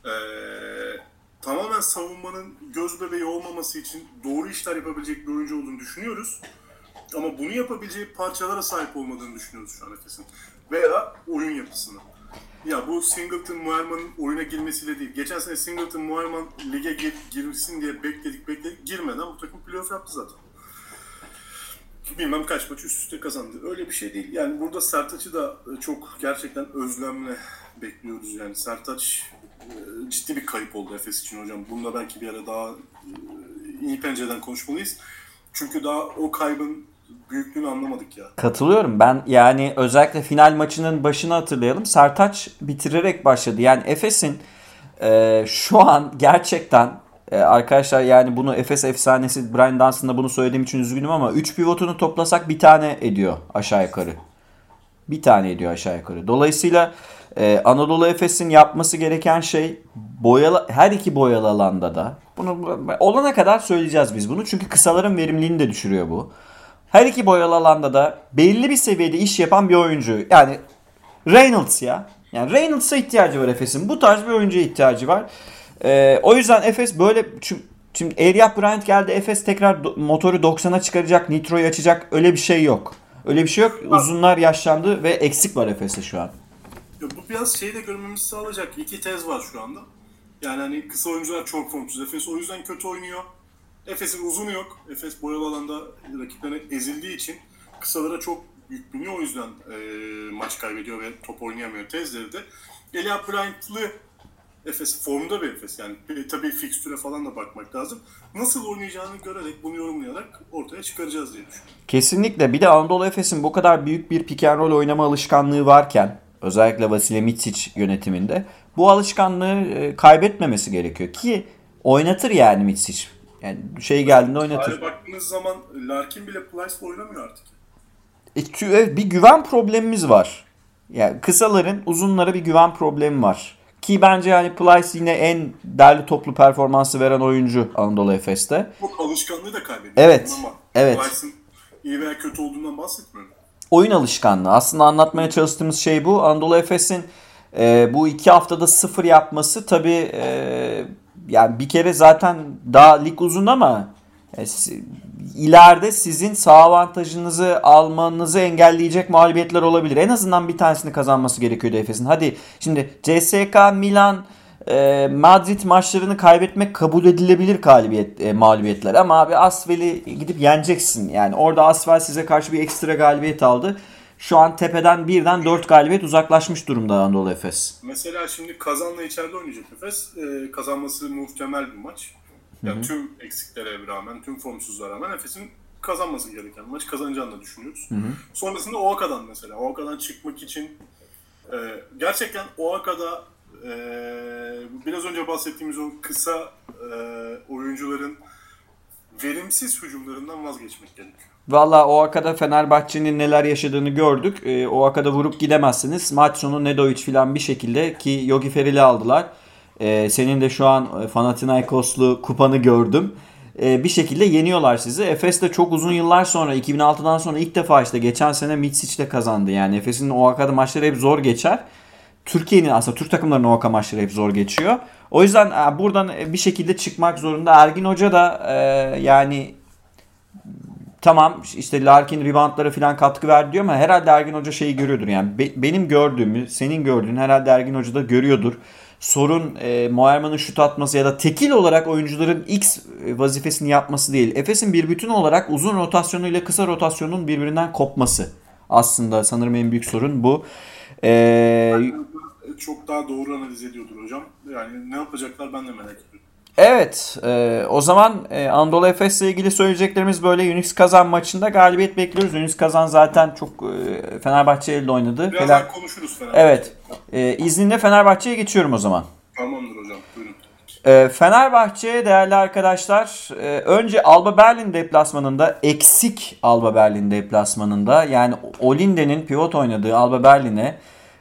tamamen savunmanın göz bebeği olmaması için doğru işler yapabilecek bir oyuncu olduğunu düşünüyoruz. Ama bunu yapabileceği parçalara sahip olmadığını düşünüyoruz şu an Efes'in. Veya oyun yapısını. Ya bu Singleton Muayerman'ın oyuna girmesiyle değil. Geçen sene Singleton Muayerman lige girsin diye bekledik. Girmeden bu takım playoff yaptı zaten. Bilmem kaç maç üst üste kazandı. Öyle bir şey değil. Yani burada Sertaç'ı da çok gerçekten özlemle bekliyoruz. Yani Sertaç ciddi bir kayıp oldu Efes için hocam. Bununla belki bir ara daha iyi pencereden konuşmalıyız. Çünkü daha o kaybın büyüklüğünü anlamadık ya. Katılıyorum. Ben yani özellikle final maçının başını hatırlayalım. Sertaç bitirerek başladı. Yani Efes'in şu an gerçekten arkadaşlar yani bunu Efes efsanesi Brian Dunson'da bunu söylediğim için üzgünüm ama 3 pivotunu toplasak bir tane ediyor aşağı yukarı. Bir tane ediyor aşağı yukarı. Dolayısıyla Anadolu Efes'in yapması gereken şey her iki boyalı alanda da bunu olana kadar söyleyeceğiz biz bunu. Çünkü kısaların verimliliğini de düşürüyor bu. Her iki boyalı alanda da belli bir seviyede iş yapan bir oyuncu. Yani Reynolds ya. Yani Reynolds'a ihtiyacı var Efes'in. Bu tarz bir oyuncuya ihtiyacı var. O yüzden Efes böyle... Şimdi Elia Bryant geldi. Efes tekrar motoru 90'a çıkaracak. Nitro'yu açacak. Öyle bir şey yok. Öyle bir şey yok. Uzunlar yaşlandı ve eksik var Efes'te şu an. Ya bu biraz şeyi de görmemizi sağlayacak. İki tez var şu anda. Yani hani kısa oyuncular çok formsuz. Efes o yüzden kötü oynuyor. Efes'in uzunu yok. Efes boyalı alanda rakiplerine ezildiği için kısalara çok yük biniyor. O yüzden maç kaybediyor ve top oynayamıyor tezleri de. Elia Bryant'lı Efes formda bir Efes. Yani tabii fikstüre falan da bakmak lazım. Nasıl oynayacağını görerek bunu yorumlayarak ortaya çıkaracağız diye düşünüyorum. Kesinlikle. Bir de Anadolu Efes'in bu kadar büyük bir pick and roll oynama alışkanlığı varken özellikle Vasilij Micić yönetiminde bu alışkanlığı kaybetmemesi gerekiyor ki oynatır yani Micić. Yani şey geldiğinde oynatır. Hale baktığınız zaman Larkin bile Plyce'la oynamıyor artık. Bir güven problemimiz var. Yani kısaların uzunlara bir güven problemi var. Ki bence yani Plyce yine en derli toplu performansı veren oyuncu Anadolu Efes'te. Çok alışkanlığı da kaybediyor. Evet. Ama evet. Plyce'ın iyi veya kötü olduğundan bahsetmiyorum. Oyun alışkanlığı. Aslında anlatmaya çalıştığımız şey bu. Anadolu Efes'in bu 2 haftada 0 yapması tabii yani bir kere zaten daha lig uzun ama ileride sizin sağ avantajınızı almanızı engelleyecek mağlubiyetler olabilir. En azından bir tanesini kazanması gerekiyordu Efes'in. Hadi şimdi CSKA, Milan, Madrid maçlarını kaybetmek kabul edilebilir mağlubiyetler. Ama abi Asvel'i gidip yeneceksin. Yani orada Asvel size karşı bir ekstra galibiyet aldı. Şu an tepeden birden 4 galibiyet uzaklaşmış durumda Anadolu Efes. Mesela şimdi Kazan'la içeride oynayacak Efes. Kazanması muhtemel bir maç. Yani tüm eksiklere rağmen, tüm formsuzluğa rağmen Efes'in kazanması gereken maç kazanacağını da düşünüyoruz. Sonrasında OAKA'dan mesela. OAKA'dan çıkmak için gerçekten OAKA'da biraz önce bahsettiğimiz o kısa oyuncuların verimsiz hücumlarından vazgeçmek gerekiyor. Valla OAKA'da Fenerbahçe'nin neler yaşadığını gördük. OAKA'da vurup gidemezsiniz. Maç sonu Nedović falan bir şekilde ki Yogi Ferrell'i aldılar. Senin de şu an Panathinaikoslu kupanı gördüm. Bir şekilde yeniyorlar sizi. Efes de çok uzun yıllar sonra 2006'dan sonra ilk defa işte geçen sene Micic'le kazandı. Yani Efes'in OAKA'da maçları hep zor geçer. Türkiye'nin aslında Türk takımlarının OAKA maçları hep zor geçiyor. O yüzden buradan bir şekilde çıkmak zorunda. Ergin Hoca da yani tamam işte Larkin reboundlara falan katkı verdi diyor ama herhalde Ergin Hoca şeyi görüyordur. Yani benim gördüğümü, senin gördüğün herhalde Ergin Hoca da görüyordur. Sorun Muayerman'ın şut atması ya da tekil olarak oyuncuların X vazifesini yapması değil. Efes'in bir bütün olarak uzun rotasyonu ile kısa rotasyonun birbirinden kopması. Aslında sanırım en büyük sorun bu. Çok daha doğru analiz ediyordur hocam. Yani ne yapacaklar ben de merak ediyorum. Evet. O zaman Anadolu Efes'le ilgili söyleyeceklerimiz böyle. Unix Kazan maçında galibiyet bekliyoruz. Unix Kazan zaten çok Fenerbahçe elde oynadı. Birazdan konuşuruz Fenerbahçe. Evet. İzninle Fenerbahçe'ye geçiyorum o zaman. Tamamdır hocam. Buyurun. Fenerbahçe değerli arkadaşlar önce Alba Berlin deplasmanında eksik Alba Berlin deplasmanında yani Olinde'nin pivot oynadığı Alba Berlin'e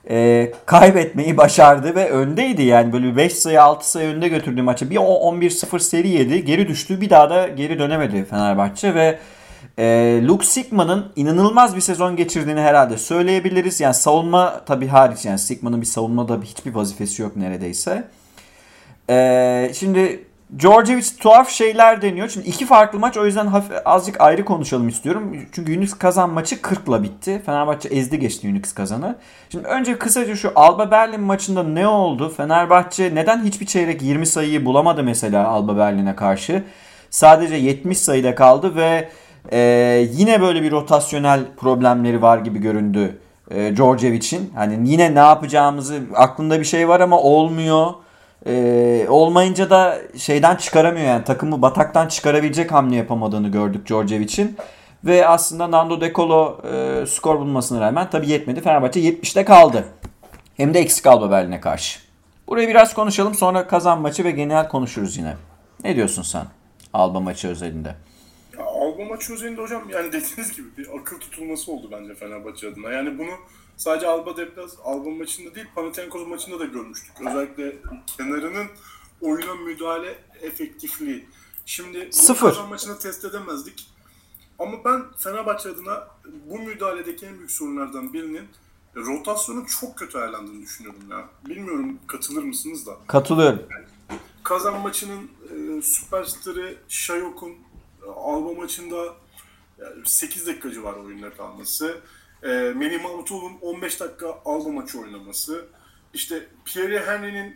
kaybetmeyi başardı ve öndeydi. Yani böyle 5 sayı 6 sayı önde götürdüğü maçı bir 11-0 seri yedi. Geri düştü. Bir daha da geri dönemedi Fenerbahçe ve Luke Sigma'nın inanılmaz bir sezon geçirdiğini herhalde söyleyebiliriz. Yani savunma tabii hariç, yani Sigma'nın bir savunmada hiçbir vazifesi yok neredeyse. Şimdi Djordjevic tuhaf şeyler deniyor. Şimdi iki farklı maç, o yüzden azıcık ayrı konuşalım istiyorum. Çünkü Unix Kazan maçı 40'la bitti. Fenerbahçe ezdi geçti Unix Kazan'ı. Şimdi önce kısaca şu Alba Berlin maçında ne oldu? Fenerbahçe neden hiçbir çeyrek 20 sayıyı bulamadı mesela Alba Berlin'e karşı? Sadece 70 sayıda kaldı ve yine böyle bir rotasyonel problemleri var gibi göründü Djordjevic'in. Hani yine ne yapacağımızı, aklında bir şey var ama olmuyor. Olmayınca da şeyden çıkaramıyor, yani takımı bataktan çıkarabilecek hamle yapamadığını gördük Djordjevic'in. Ve aslında Nando De Colo skor bulmasına rağmen tabii yetmedi. Fenerbahçe 70'te kaldı. Hem de eksik Alba Berlin'e karşı. Burayı biraz konuşalım, sonra Kazan maçı ve genel konuşuruz yine. Ne diyorsun sen Alba maçı özelinde? Ya, Alba maçı üzerinde hocam, yani dediğiniz gibi bir akıl tutulması oldu bence Fenerbahçe adına. Yani bunu sadece Alba maçında değil, Panathinaikos maçında da görmüştük. Özellikle kenarının oyuna müdahale efektifliği. Şimdi bu Kazan maçını test edemezdik. Ama ben Fenerbahçe adına bu müdahaledeki en büyük sorunlardan birinin rotasyonun çok kötü ayarlandığını düşünüyorum ya. Bilmiyorum, katılır mısınız da? Katılıyorum. Kazan maçının süperstarı Şayok'un Alba maçında 8 dakika civarı oyunda kalması, Melih Mahmutoğlu'nun 15 dakika Alba maçı oynaması, işte Pierre Henry'nin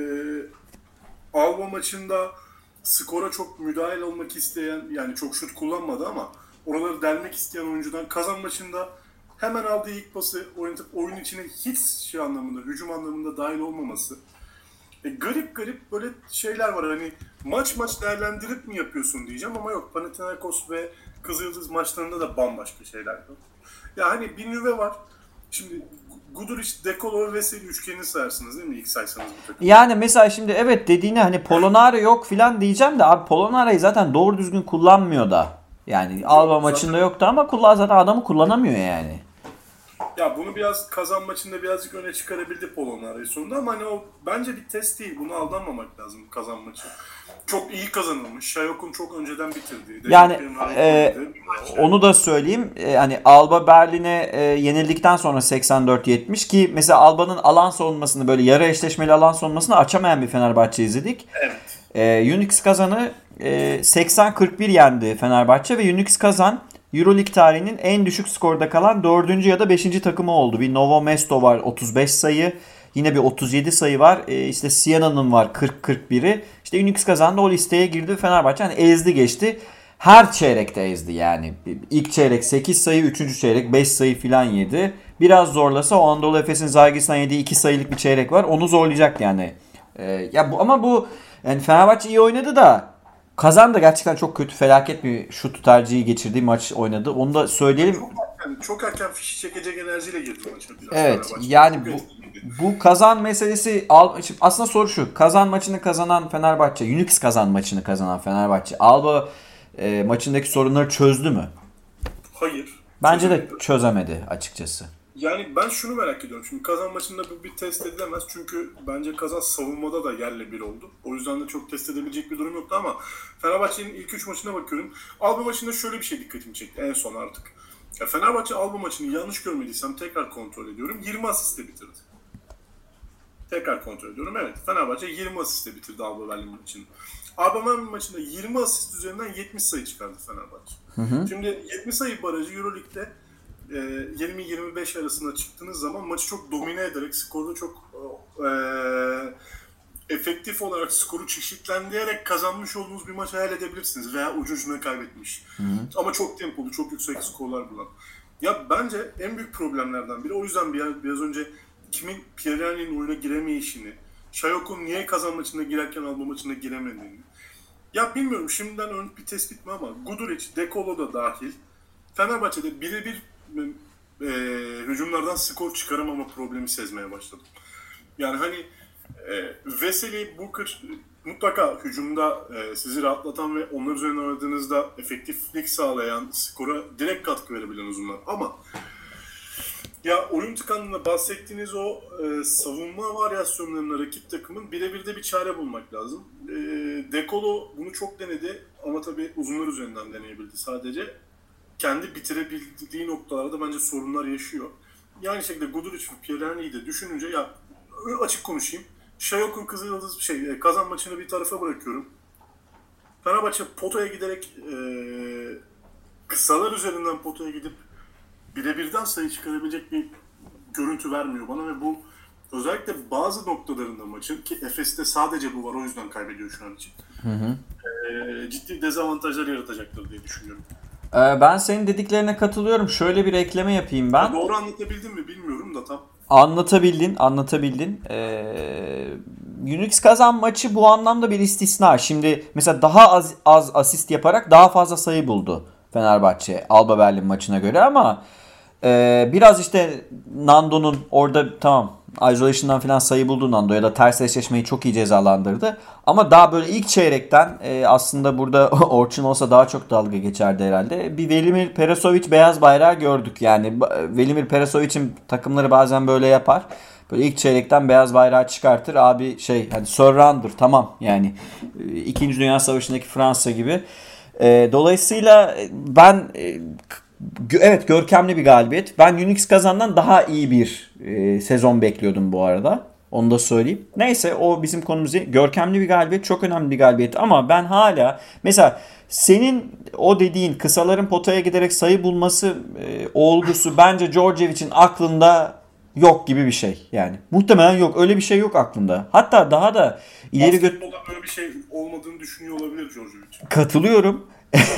Alba maçında skora çok müdahil olmak isteyen, yani çok şut kullanmadı ama oraları delmek isteyen oyuncudan Kazan maçında hemen aldığı ilk pası oynatıp oyun içine hiç hücum anlamında dahil olmaması. Garip böyle şeyler var. Hani maç değerlendirip mi yapıyorsun diyeceğim ama yok. Panathinaikos ve Kızıldız maçlarında da bambaşka şeyler var. Ya hani bir nüve var. Şimdi Guduric, De Colo ve Veseli üçgenini sayarsınız değil mi? İlk saysanız bu takım. Yani mesela şimdi evet, dediğine hani Polonara yok filan diyeceğim de abi, Polonara'yı zaten doğru düzgün kullanmıyor da. Yani Alba maçında yoktu ama zaten adamı kullanamıyor yani. Ya bunu biraz Kazan maçında birazcık öne çıkarabildi Polonara sonunda ama hani o bence bir test değil. Buna aldanmamak lazım Kazan maçı. Çok iyi kazanılmış. Şayok'un çok önceden bitirdiği. Yani onu da söyleyeyim. Hani Alba Berlin'e yenildikten sonra 84-70 ki mesela Alba'nın alan savunmasını, böyle yarı eşleşmeli alan savunmasını açamayan bir Fenerbahçe izledik. Evet. Unix Kazan'ı 80-41 yendi Fenerbahçe ve Unix Kazan Euroleague tarihinin en düşük skorda kalan 4. ya da 5. takımı oldu. Bir Novo Mesto var 35 sayı. Yine bir 37 sayı var. İşte Siena'nın var 40-41'i. İşte Unix Kazan da o listeye girdi. Fenerbahçe hani ezdi geçti. Her çeyrekte ezdi yani. İlk çeyrek 8 sayı, 3. çeyrek 5 sayı filan yedi. Biraz zorlasa o Anadolu Efes'in Zalgiris'ten yediği 2 sayılık bir çeyrek var. Onu zorlayacak yani. Ama yani Fenerbahçe iyi oynadı da Kazan da gerçekten çok kötü, felaket bir şut tercihi geçirdiği maç oynadı. Onu da söyleyelim. Çok erken fişi çekecek enerjiyle girdi maça. Evet, yani bu Kazan meselesi, aslında soru şu. Kazan maçını kazanan Fenerbahçe, Unix Kazan maçını kazanan Fenerbahçe Alba maçındaki sorunları çözdü mü? Hayır. Bence de çözemedi açıkçası. Yani ben şunu merak ediyorum. Şimdi Kazan maçında bu bir test edilemez. Çünkü bence Kazan savunmada da yerle bir oldu. O yüzden de çok test edebilecek bir durum yoktu ama Fenerbahçe'nin ilk 3 maçına bakıyorum. Alba maçında şöyle bir şey dikkatimi çekti en son artık. Ya Fenerbahçe Alba maçını yanlış görmediysem tekrar kontrol ediyorum. 20 asistle bitirdi. Tekrar kontrol ediyorum. Evet, Fenerbahçe 20 asistle bitirdi Alba Berlin maçını. Alba Berlin maçında 20 asist üzerinden 70 sayı çıkardı Fenerbahçe. Şimdi 70 sayı barajı Euroleague'de 20-25 arasında çıktığınız zaman maçı çok domine ederek, skorda çok efektif olarak skoru çeşitlendirerek kazanmış olduğunuz bir maç hayal edebilirsiniz veya ucuna kaybetmiş. Ama çok tempolu, çok yüksek skorlar bulan. Ya bence en büyük problemlerden biri, o yüzden biraz önce kimin Pierre Henry'nin oyuna giremeyişini, Şayok'un niye Kazan maçında girerken Alba maçında giremediğini. Ya bilmiyorum, şimdiden ön bir tespit mi ama Guduric, De Colo da dahil Fenerbahçe'de birebir hücumlardan skor çıkaramama problemi sezmeye başladım. Yani hani Veseli, Booker mutlaka hücumda sizi rahatlatan ve onlar üzerine oynadığınızda efektiflik sağlayan, skora direkt katkı verebilen uzunlar. Ama Ya oyun tıkanlığında bahsettiğiniz o savunma varyasyonlarına rakip takımın birebir de bir çare bulmak lazım. De Colo bunu çok denedi ama tabii uzunlar üzerinden deneyebildi sadece. Kendi bitirebildiği noktalarda bence sorunlar yaşıyor. Yani şekilde Guduric ve Pierre de düşününce ya açık konuşayım. Şayok'un Kızılyıldız Kazan maçını bir tarafa bırakıyorum. Fenerbahçe potaya giderek kısalar üzerinden potaya gidip birebirden sayı çıkarabilecek bir görüntü vermiyor bana ve bu özellikle bazı noktalarında maçın ki Efes'te sadece bu var o yüzden kaybediyor şu an için. Ciddi dezavantajlar yaratacaktır diye düşünüyorum. Ben senin dediklerine katılıyorum. Şöyle bir ekleme yapayım ben. Doğru anlatabildim mi bilmiyorum da tam. Anlatabildin. Unix Kazan maçı bu anlamda bir istisna. Şimdi mesela daha az asist yaparak daha fazla sayı buldu Fenerbahçe Alba Berlin maçına göre ama biraz işte Nando'nun orada tamam isolation'dan falan sayı buldu Nando ya da ters eşleşmeyi çok iyi cezalandırdı. Ama daha böyle ilk çeyrekten aslında burada Orçun olsa daha çok dalga geçerdi herhalde. Bir Velimir Peresovic beyaz bayrağı gördük. Yani Velimir Peresovic'in takımları bazen böyle yapar. Böyle ilk çeyrekten beyaz bayrağı çıkartır. Abi hadi surrender tamam yani 2. Dünya Savaşı'ndaki Fransa gibi. Dolayısıyla ben evet görkemli bir galibiyet. Ben Unix Kazan'dan daha iyi bir sezon bekliyordum bu arada. Onu da söyleyeyim. Neyse o bizim konumuz değil. Görkemli bir galibiyet, çok önemli bir galibiyet ama ben hala mesela senin o dediğin kısaların potaya giderek sayı bulması olgusu bence Djordjevic'in aklında yok gibi bir şey. Yani muhtemelen yok. Öyle bir şey yok aklında. Hatta daha da ileri böyle bir şey olmadığını düşünüyor olabilir Djordjevic. Katılıyorum.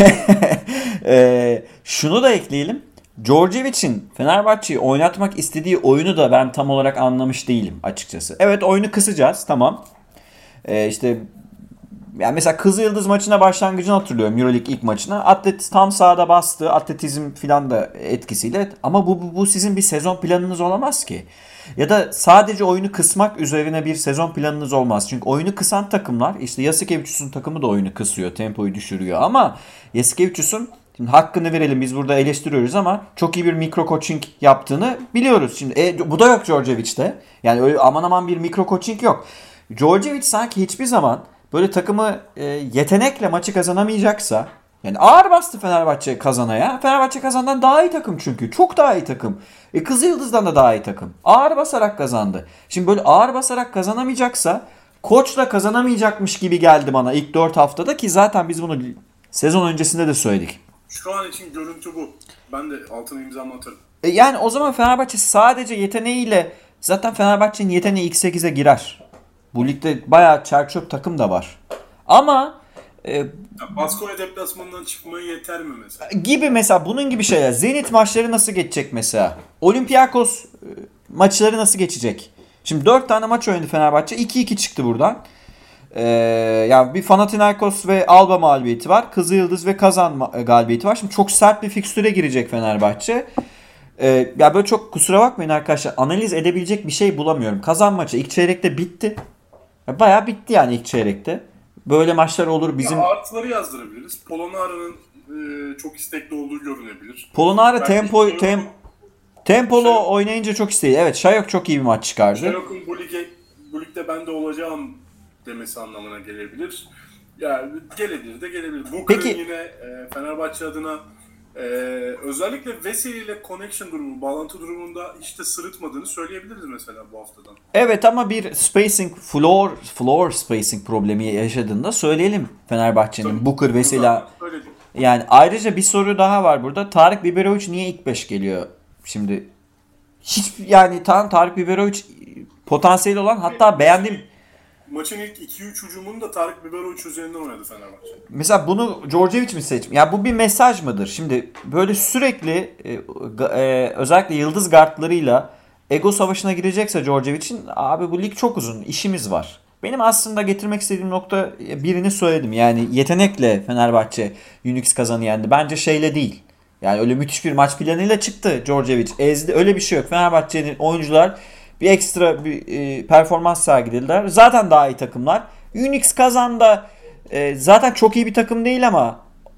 Şunu da ekleyelim. Djordjevic'in Fenerbahçe'yi oynatmak istediği oyunu da ben tam olarak anlamış değilim açıkçası. Evet oyunu kısacağız tamam. İşte yani mesela Kızılyıldız maçına başlangıcını hatırlıyorum Euroleague ilk maçına. Atlet tam sahada bastı. Atletizm filan da etkisiyle. Ama bu sizin bir sezon planınız olamaz ki. Ya da sadece oyunu kısmak üzerine bir sezon planınız olmaz. Çünkü oyunu kısan takımlar işte Jasikevicius'un takımı da oyunu kısıyor. Tempoyu düşürüyor ama Jasikevicius'un şimdi hakkını verelim biz burada eleştiriyoruz ama çok iyi bir mikro coaching yaptığını biliyoruz. Şimdi bu da yok Djordjevic'te. Yani öyle aman aman bir mikro coaching yok. Djordjevic sanki hiçbir zaman böyle takımı yetenekle maçı kazanamayacaksa yani ağır bastı Fenerbahçe Kazan'a. Fenerbahçe Kazan'dan daha iyi takım çünkü. Çok daha iyi takım. Kızılyıldız'dan da daha iyi takım. Ağır basarak kazandı. Şimdi böyle ağır basarak kazanamayacaksa koçla kazanamayacakmış gibi geldi bana ilk 4 haftada ki zaten biz bunu sezon öncesinde de söyledik. Şu an için görüntü bu. Ben de altına imzamı atarım. Yani o zaman Fenerbahçe sadece yeteneğiyle zaten Fenerbahçe'nin yeteneği ilk 8'e girer. Bu ligde bayağı çerçöp takım da var. Ama Baskonya deplasmanından çıkmaya yeter mi mesela? Gibi mesela bunun gibi şeyler. Zenit maçları nasıl geçecek mesela? Olympiakos maçları nasıl geçecek? Şimdi 4 tane maç oynadı Fenerbahçe. 2-2 çıktı buradan. Yani bir Panathinaikos ve Alba mağlubiyeti var. Kızılyıldız ve Kazan galibiyeti var. Şimdi çok sert bir fikstüre girecek Fenerbahçe. Ya böyle çok kusura bakmayın arkadaşlar. Analiz edebilecek bir şey bulamıyorum. Kazan maçı ilk çeyrekte bitti. Bayağı bitti yani ilk çeyrekte. Böyle maçlar olur bizim. Ya artıları yazdırabiliriz. Polonara'nın çok istekli olduğu görünebilir. Polonara tempolu oynayınca çok istekli. Evet, Şayok çok iyi bir maç çıkardı. Şayok'un bu ligde ben de olacağım demesi anlamına gelebilir. Yani gelebilir. Booker'ın yine Fenerbahçe adına özellikle Veseli ile connection durumu, bağlantı durumunda hiç de sırıtmadığını söyleyebiliriz mesela bu haftadan. Evet ama bir spacing, floor spacing problemi yaşadığını da söyleyelim Fenerbahçe'nin. Booker, Veseli. Yani ayrıca bir soru daha var burada. Tarık Biberovic niye ilk 5 geliyor? Şimdi hiç yani Tarık Biberovic potansiyeli olan hatta beğendiğim maçın ilk 2-3 hücumunu da Tarık Biberovic üzerinden oynadı Fenerbahçe. Mesela bunu Djordjevic mi seçmiş? Ya bu bir mesaj mıdır? Şimdi böyle sürekli özellikle yıldız guardlarıyla ego savaşına girecekse Djordjevic'in abi bu lig çok uzun. İşimiz var. Benim aslında getirmek istediğim nokta birini söyledim. Yani yetenekle Fenerbahçe Unix Kazan'ı yendi. Bence şeyle değil. Yani öyle müthiş bir maç planıyla çıktı Djordjevic. Ezdi. Öyle bir şey yok. Fenerbahçe'nin oyuncular bir ekstra bir performans sergilediler. Zaten daha iyi takımlar. Unix Kazan'da zaten çok iyi bir takım değil ama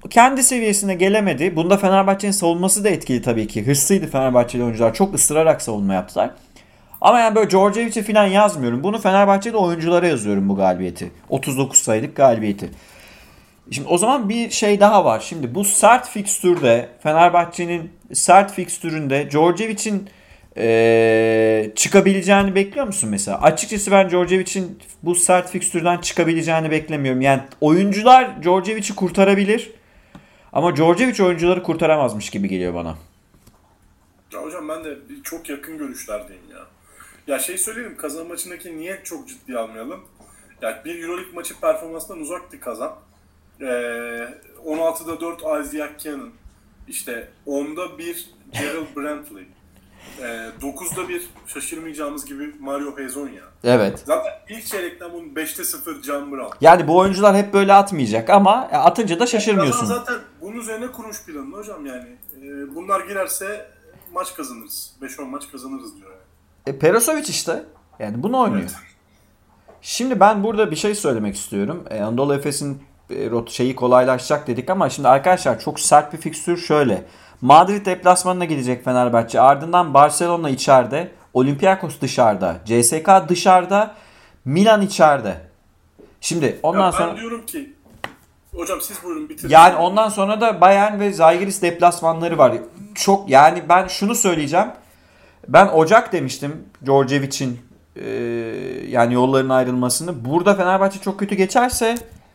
kendi seviyesine gelemedi. Bunda Fenerbahçe'nin savunması da etkili tabii ki. Hırslıydı Fenerbahçeli oyuncular. Çok ısırarak savunma yaptılar. Ama yani böyle Djordjevic'e falan yazmıyorum. Bunu Fenerbahçe'de oyunculara yazıyorum bu galibiyeti. 39 sayılık galibiyeti. Şimdi o zaman bir şey daha var. Şimdi bu sert fikstürde, Fenerbahçe'nin sert fikstüründe Djordjevic'in çıkabileceğini bekliyor musun mesela? Açıkçası ben Djordjevic'in bu sert fikstürden çıkabileceğini beklemiyorum. Yani oyuncular Djordjevic'i kurtarabilir ama Djordjevic oyuncuları kurtaramazmış gibi geliyor bana. Ya hocam ben de çok yakın görüşlerdeyim ya. Ya şey söyleyelim, Kazan maçındaki niye çok ciddiye almayalım? Yani bir Euroleague maçı performansından uzaktı Kazan. 16'da 4 Isaiah Cannon, işte 10'da 1 Gerald Brantley, 9'da 1 şaşırmayacağımız gibi Mario Hezonja. Evet. Zaten ilk çeyrekten bunun 5'te 0 Can Brown. Yani bu oyuncular hep böyle atmayacak ama atınca da şaşırmıyorsun. Kazan zaten bunun üzerine kurmuş planını hocam yani. Bunlar girerse maç kazanırız. 5-10 maç kazanırız diyor yani. Perasovic işte. Yani bunu oynuyor. Evet. Şimdi ben burada bir şey söylemek istiyorum. Anadolu Efes'in şeyi kolaylaşacak dedik ama şimdi arkadaşlar çok sert bir fikstür şöyle. Madrid deplasmanına gidecek Fenerbahçe. Ardından Barcelona içeride, Olympiakos dışarıda, CSKA dışarıda, Milan içeride. Şimdi ondan sonra... Ben diyorum ki hocam siz buyurun bitirin. Yani ondan sonra da Bayern ve Žalgiris deplasmanları var. Çok yani ben şunu söyleyeceğim. Ben Ocak demiştim Djordjevic'in yani yolların ayrılmasını. Burada Fenerbahçe çok kötü geçerse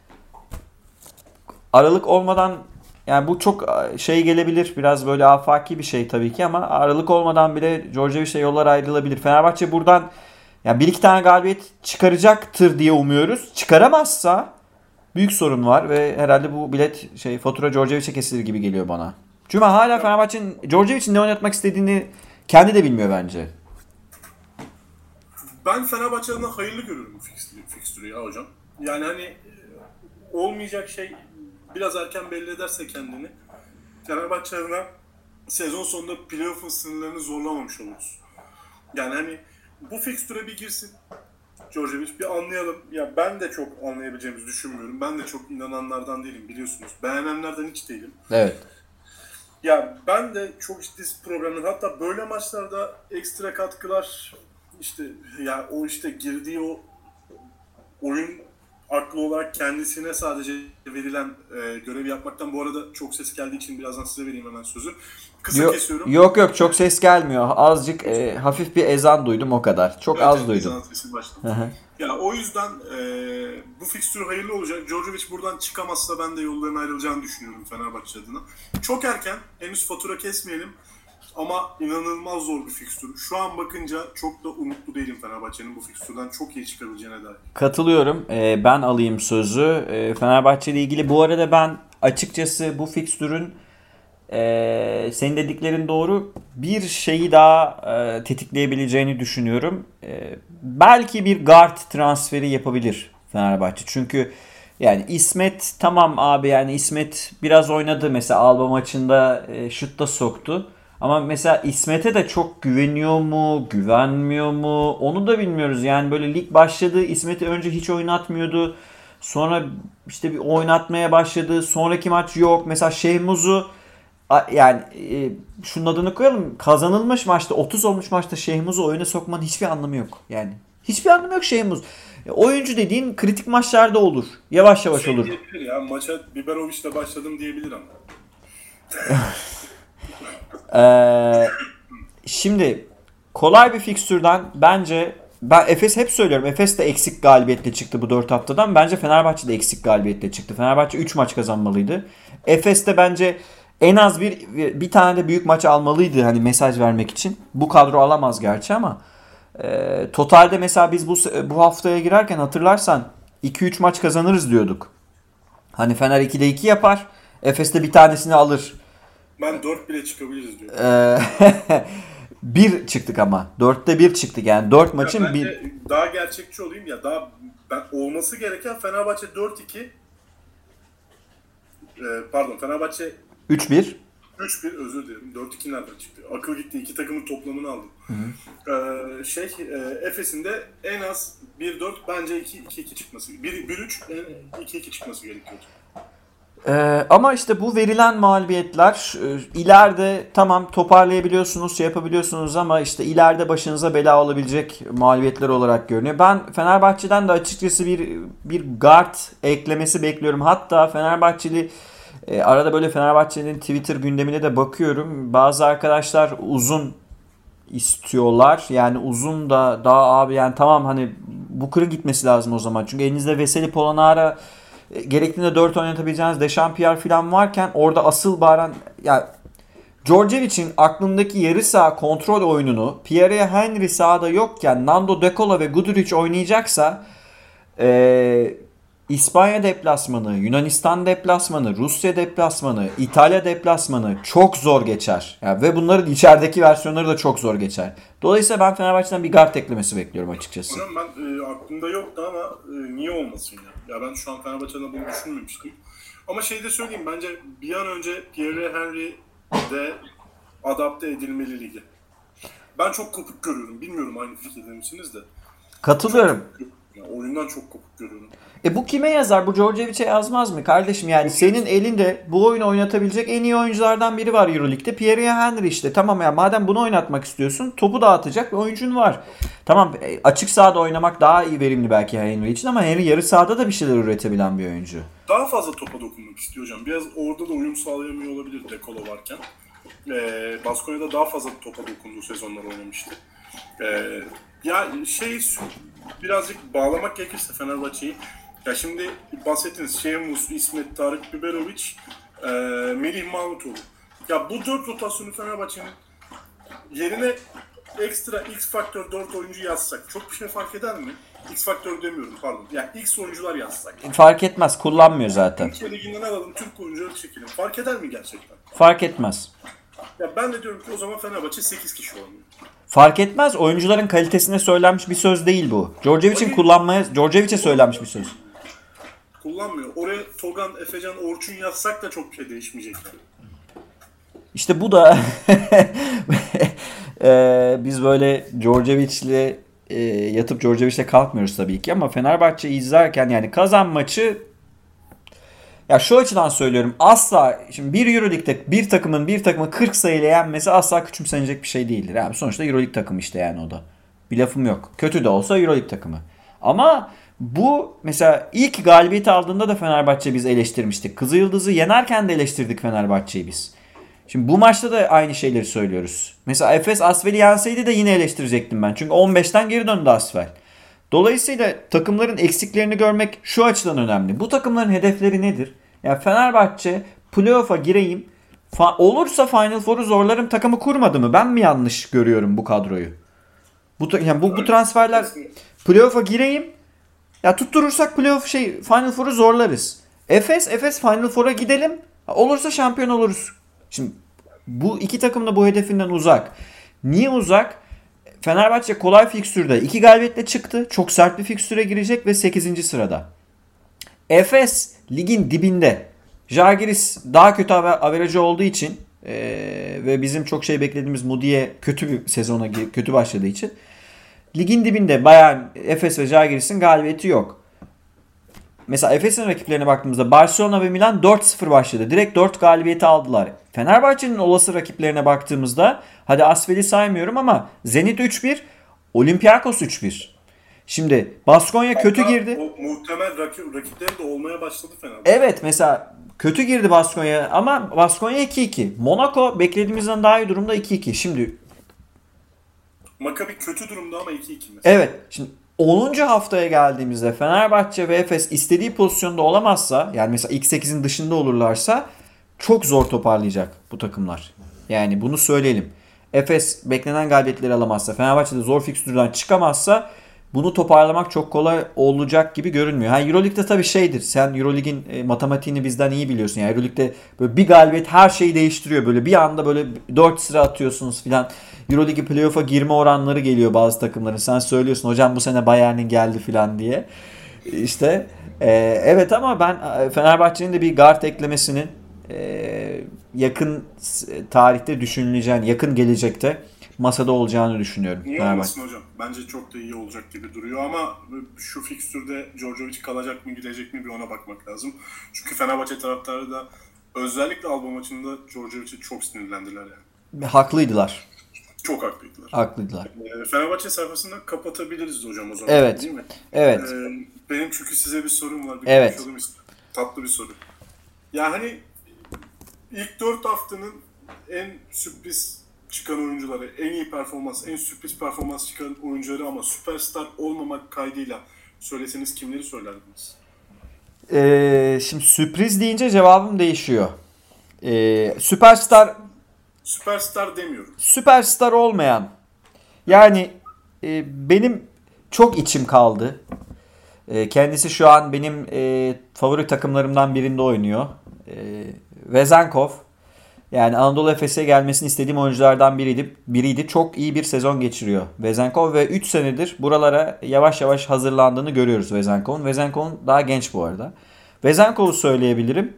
Aralık olmadan, yani bu çok şey gelebilir, biraz böyle afaki bir şey tabii ki ama Aralık olmadan bile Djordjevic'le yollar ayrılabilir. Fenerbahçe buradan yani bir iki tane galibiyet çıkaracaktır diye umuyoruz. Çıkaramazsa büyük sorun var ve herhalde bu bilet fatura Djordjevic'e kesilir gibi geliyor bana. Çünkü hala Fenerbahçe'nin Djordjevic'in ne oynatmak istediğini kendi de bilmiyor bence. Ben Fenerbahçe adına hayırlı görüyorum fikstürü ya hocam. Yani hani olmayacak şey biraz erken belli ederse kendini, Fenerbahçe adına sezon sonunda playoff'un sınırlarını zorlamamış oluruz. Yani hani bu fikstüre bir girsin Djordjevic, bir anlayalım. Ya ben de çok anlayabileceğimizi düşünmüyorum. Ben de çok inananlardan değilim biliyorsunuz. Beğenenlerden hiç değilim. Evet. Ya ben de çok ciddi problemler, hatta böyle maçlarda ekstra katkılar, işte ya o işte girdiği o oyun aklı olarak kendisine sadece verilen görevi yapmaktan, bu arada çok ses geldiği için birazdan size vereyim hemen sözü. Kısa kesiyorum. Yok çok ses gelmiyor. Azıcık hafif bir ezan duydum o kadar. Çok evet, az duydum. Ezan sesi başladı. Ya o yüzden bu fikstür hayırlı olacak. Djordjevic buradan çıkamazsa ben de yolların ayrılacağını düşünüyorum Fenerbahçe adına. Çok erken, henüz fatura kesmeyelim. Ama inanılmaz zor bir fikstür. Şu an bakınca çok da umutlu değilim Fenerbahçe'nin bu fikstürden çok iyi çıkabileceğine dair. Katılıyorum. Ben alayım sözü. Fenerbahçe ile ilgili bu arada ben açıkçası bu fikstürün senin dediklerin doğru, bir şeyi daha tetikleyebileceğini düşünüyorum. Belki bir guard transferi yapabilir Fenerbahçe. Çünkü yani İsmet tamam abi, yani İsmet biraz oynadı mesela Alba maçında, şut da soktu. Ama mesela İsmet'e de çok güveniyor mu, güvenmiyor mu onu da bilmiyoruz. Yani böyle lig başladı, İsmet'i önce hiç oynatmıyordu. Sonra işte bir oynatmaya başladı. Sonraki maç yok. Mesela Şehmuz'u, yani şunun adını koyalım, kazanılmış maçta 30 olmuş maçta Şehmuz'u oyuna sokmanın hiçbir anlamı yok. Yani hiçbir anlamı yok Şehmuz. Oyuncu dediğin kritik maçlarda olur. Yavaş yavaş olur. Diyebilir ya, maça Biberovic'le başladım diyebilir ama. Şimdi kolay bir fikstürden bence, ben Efes hep söylüyorum, Efes de eksik galibiyetle çıktı bu 4 haftadan. Bence Fenerbahçe de eksik galibiyetle çıktı. Fenerbahçe 3 maç kazanmalıydı. Efes de bence en az bir tane de büyük maç almalıydı hani mesaj vermek için. Bu kadro alamaz gerçi ama totalde mesela biz bu haftaya girerken hatırlarsan 2-3 maç kazanırız diyorduk. Hani Fener 2'de 2 yapar. Efes de bir tanesini alır. Ben 4 bile çıkabiliriz diyorum. 1 çıktık ama. 4'te 1 çıktık yani. 4 maçın bir... Daha gerçekçi olayım ya. Daha olması gereken Fenerbahçe 4-2. Fenerbahçe 3-1. 3-1, özür dilerim. 4-2 nereden çıktı? Akıl gitti. İki takımın toplamını aldım. Efes'in de en az 1-4, bence 2-2 çıkması. 1-3, 2-2 çıkması gerekiyor. Ama işte bu verilen mağlubiyetler ileride tamam toparlayabiliyorsunuz, şey yapabiliyorsunuz ama işte ileride başınıza bela olabilecek mağlubiyetler olarak görünüyor. Ben Fenerbahçe'den de açıkçası bir guard eklemesi bekliyorum. Hatta Fenerbahçeli arada böyle Fenerbahçe'nin Twitter gündemine de bakıyorum. Bazı arkadaşlar uzun istiyorlar. Yani uzun da daha abi yani tamam hani Booker'ın gitmesi lazım o zaman. Çünkü elinizde Veseli Polonara gerektiğinde 4 oynatabileceğiniz Dechampierre falan varken orada asıl bağıran ya Djordjevic'in aklındaki yarı saha kontrol oyununu Pierre Henry sahada yokken Nando De Colo ve Guduric oynayacaksa İspanya deplasmanı, Yunanistan deplasmanı, Rusya deplasmanı, İtalya deplasmanı çok zor geçer. Yani ve bunların içerideki versiyonları da çok zor geçer. Dolayısıyla ben Fenerbahçe'den bir guard eklemesi bekliyorum açıkçası. Hocam ben aklımda yoktu ama niye olmasın ya? Ya ben şu an Fenerbahçe'den bunu düşünmemiştim. Ama şey de söyleyeyim, bence bir an önce Pierre Henry de adapte edilmeli lige. Ben çok kopuk görüyorum. Bilmiyorum aynı fikirde misiniz de. Katılıyorum. Yani oyundan çok kopuk görüyorum. Bu kime yazar? Bu Djordjevic'e yazmaz mı? Kardeşim yani senin elinde bu oyunu oynatabilecek en iyi oyunculardan biri var Euroleague'de. Pierre Henry işte. Tamam ya madem bunu oynatmak istiyorsun topu dağıtacak bir oyuncun var. Tamam açık sahada oynamak daha iyi verimli belki Henry için ama Henry yarı sahada da bir şeyler üretebilen bir oyuncu. Daha fazla topa dokunmak istiyor hocam. Biraz orada da uyum sağlayamıyor olabilir De Colo varken. Baskonya'da daha fazla topa dokunduğu sezonlar oynamıştı. Ya birazcık bağlamak gerekirse Fenerbahçe'yi. Ya şimdi bahsettiğiniz Şemus, İsmet, Tarık Biberovic, Melih Mahmutoğlu. Ya bu 4 rotasyonu Fenerbahçe'nin yerine ekstra X faktör 4 oyuncu yazsak çok bir şey fark eder mi? X faktör demiyorum pardon. Yani X oyuncular yazsak. Fark etmez. Kullanmıyor zaten. Türkiye Ligi'nden alalım, Türk oyuncuları çekelim. Fark eder mi gerçekten? Fark etmez. Ya ben de diyorum ki o zaman Fenerbahçe 8 kişi olmuyor. Fark etmez. Oyuncuların kalitesine söylenmiş bir söz değil bu. Djordjevic'e söylenmiş bir söz. Kullanmıyor. Oraya Togan, Efecan, Orçun yazsak da çok bir şey değişmeyecek yani. İşte bu da biz böyle Djordjevic'le yatıp Djordjevic'le kalkmıyoruz tabii ki ama Fenerbahçe'yi izlerken yani kazan maçı ya şu açıdan söylüyorum asla şimdi bir Euroleague'de bir takımın 40 sayıyla yenmesi asla küçümsenecek bir şey değildir. Yani sonuçta Euroleague takımı işte yani o da. Bir lafım yok. Kötü de olsa Euroleague takımı. Ama bu mesela ilk galibiyeti aldığında da Fenerbahçe biz eleştirmiştik. Kızılyıldız'ı yenerken de eleştirdik Fenerbahçe'yi biz. Şimdi bu maçta da aynı şeyleri söylüyoruz. Mesela Efes Asvel'i yenseydi de yine eleştirecektim ben. Çünkü 15'ten geri döndü Asvel. Dolayısıyla takımların eksiklerini görmek şu açıdan önemli. Bu takımların hedefleri nedir? Yani Fenerbahçe playoff'a gireyim. Olursa Final Four'u zorlarım takımı kurmadı mı? Ben mi yanlış görüyorum bu kadroyu? Bu transferler playoff'a gireyim. Ya tutturursak Final Four'u zorlarız. Efes Final Four'a gidelim. Olursa şampiyon oluruz. Şimdi bu iki takım da bu hedefinden uzak. Niye uzak? Fenerbahçe kolay fikstürde 2 galibiyetle çıktı. Çok sert bir fikstüre girecek ve 8. sırada. Efes ligin dibinde. Žalgiris daha kötü averajı olduğu için ve bizim çok şey beklediğimiz Moody'ye kötü bir sezona kötü başladığı için ligin dibinde Bayern, Efes ve Žalgiris'in galibiyeti yok. Mesela Efes'in rakiplerine baktığımızda Barcelona ve Milan 4-0 başladı. Direkt 4 galibiyeti aldılar. Fenerbahçe'nin olası rakiplerine baktığımızda hadi Asvel'i saymıyorum ama Zenit 3-1, Olympiakos 3-1. Şimdi Baskonya kötü girdi. O muhtemel rakipleri de olmaya başladı Fenerbahçe. Evet mesela kötü girdi Baskonya ama Baskonya 2-2. Monaco beklediğimizden daha iyi durumda 2-2. Şimdi Maccabi kötü durumda ama 2-2 mesela. Evet. Şimdi 10. haftaya geldiğimizde Fenerbahçe ve Efes istediği pozisyonda olamazsa yani mesela ilk 8'in dışında olurlarsa çok zor toparlayacak bu takımlar. Yani bunu söyleyelim. Efes beklenen galibiyetleri alamazsa, Fenerbahçe de zor fikstürden çıkamazsa bunu toparlamak çok kolay olacak gibi görünmüyor. Euroleague'de tabii şeydir. Sen Euroleague'in matematiğini bizden iyi biliyorsun. Yani Euroleague'de böyle bir galibiyet her şeyi değiştiriyor. Böyle bir anda böyle 4 sıra atıyorsunuz filan. Euroleague playoff'a girme oranları geliyor bazı takımların. Sen söylüyorsun hocam bu sene Bayern'in geldi filan diye. İşte evet ama ben Fenerbahçe'nin de bir guard eklemesinin yakın tarihte düşünüleceğini, yakın gelecekte masada olacağını düşünüyorum. Niye Fenerbahçe. olmasın hocam? Bence çok da iyi olacak gibi duruyor ama şu fikstürde Djordjevic kalacak mı gidecek mi bir ona bakmak lazım. Çünkü Fenerbahçe taraftarı da özellikle Alba maçında Djordjevic'i çok sinirlendiler yani. Haklıydılar. Çok haklıydılar. Haklılar. Fenerbahçe sayfasını kapatabiliriz hocam o zaman. Evet. Değil mi? Evet. Benim çünkü size bir sorum var. Evet. Konuşalım istedim. Tatlı bir soru. Ya hani ilk 4 haftanın en sürpriz çıkan oyuncuları, en iyi performans, en sürpriz performans çıkan oyuncuları ama süperstar olmamak kaydıyla söyleseniz kimleri söylerdiniz? Şimdi sürpriz deyince cevabım değişiyor. Süperstar Demiyorum. süperstar olmayan, yani benim çok içim kaldı. Kendisi şu an benim favori takımlarımdan birinde oynuyor. Vezenkov. Yani Anadolu Efes'e gelmesini istediğim oyunculardan biriydi. Çok iyi bir sezon geçiriyor Vezenkov ve 3 senedir buralara yavaş yavaş hazırlandığını görüyoruz Vezenkov'un. Vezenkov'un daha genç bu arada. Vezenkov'u söyleyebilirim.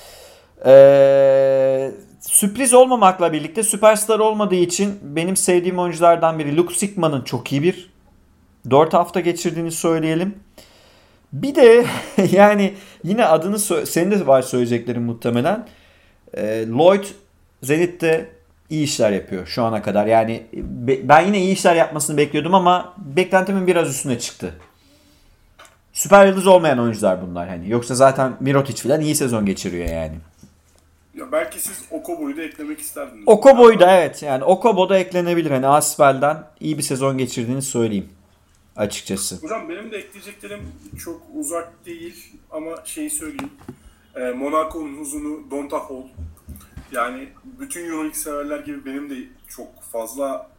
Sürpriz olmamakla birlikte süperstar olmadığı için benim sevdiğim oyunculardan biri Luke Sigma'nın çok iyi bir 4 hafta geçirdiğini söyleyelim. Bir de yani yine adını senin de var söyleyeceklerin muhtemelen. Lloyd Zenit'te iyi işler yapıyor şu ana kadar. Yani ben yine iyi işler yapmasını bekliyordum ama beklentimin biraz üstüne çıktı. Süper yıldız olmayan oyuncular bunlar hani. Yoksa zaten Mirotic falan iyi sezon geçiriyor yani. Ya belki siz Okobo'yu da eklemek isterdiniz. Okobo'yu da evet. Yani Okobo da eklenebilir. Hani Asvel'den iyi bir sezon geçirdiğini söyleyeyim açıkçası. Hocam benim de ekleyeceklerim çok uzak değil ama şeyi söyleyeyim. Monaco'nun uzunu Donta Hall. Yani bütün Euroleague severler gibi benim de çok fazla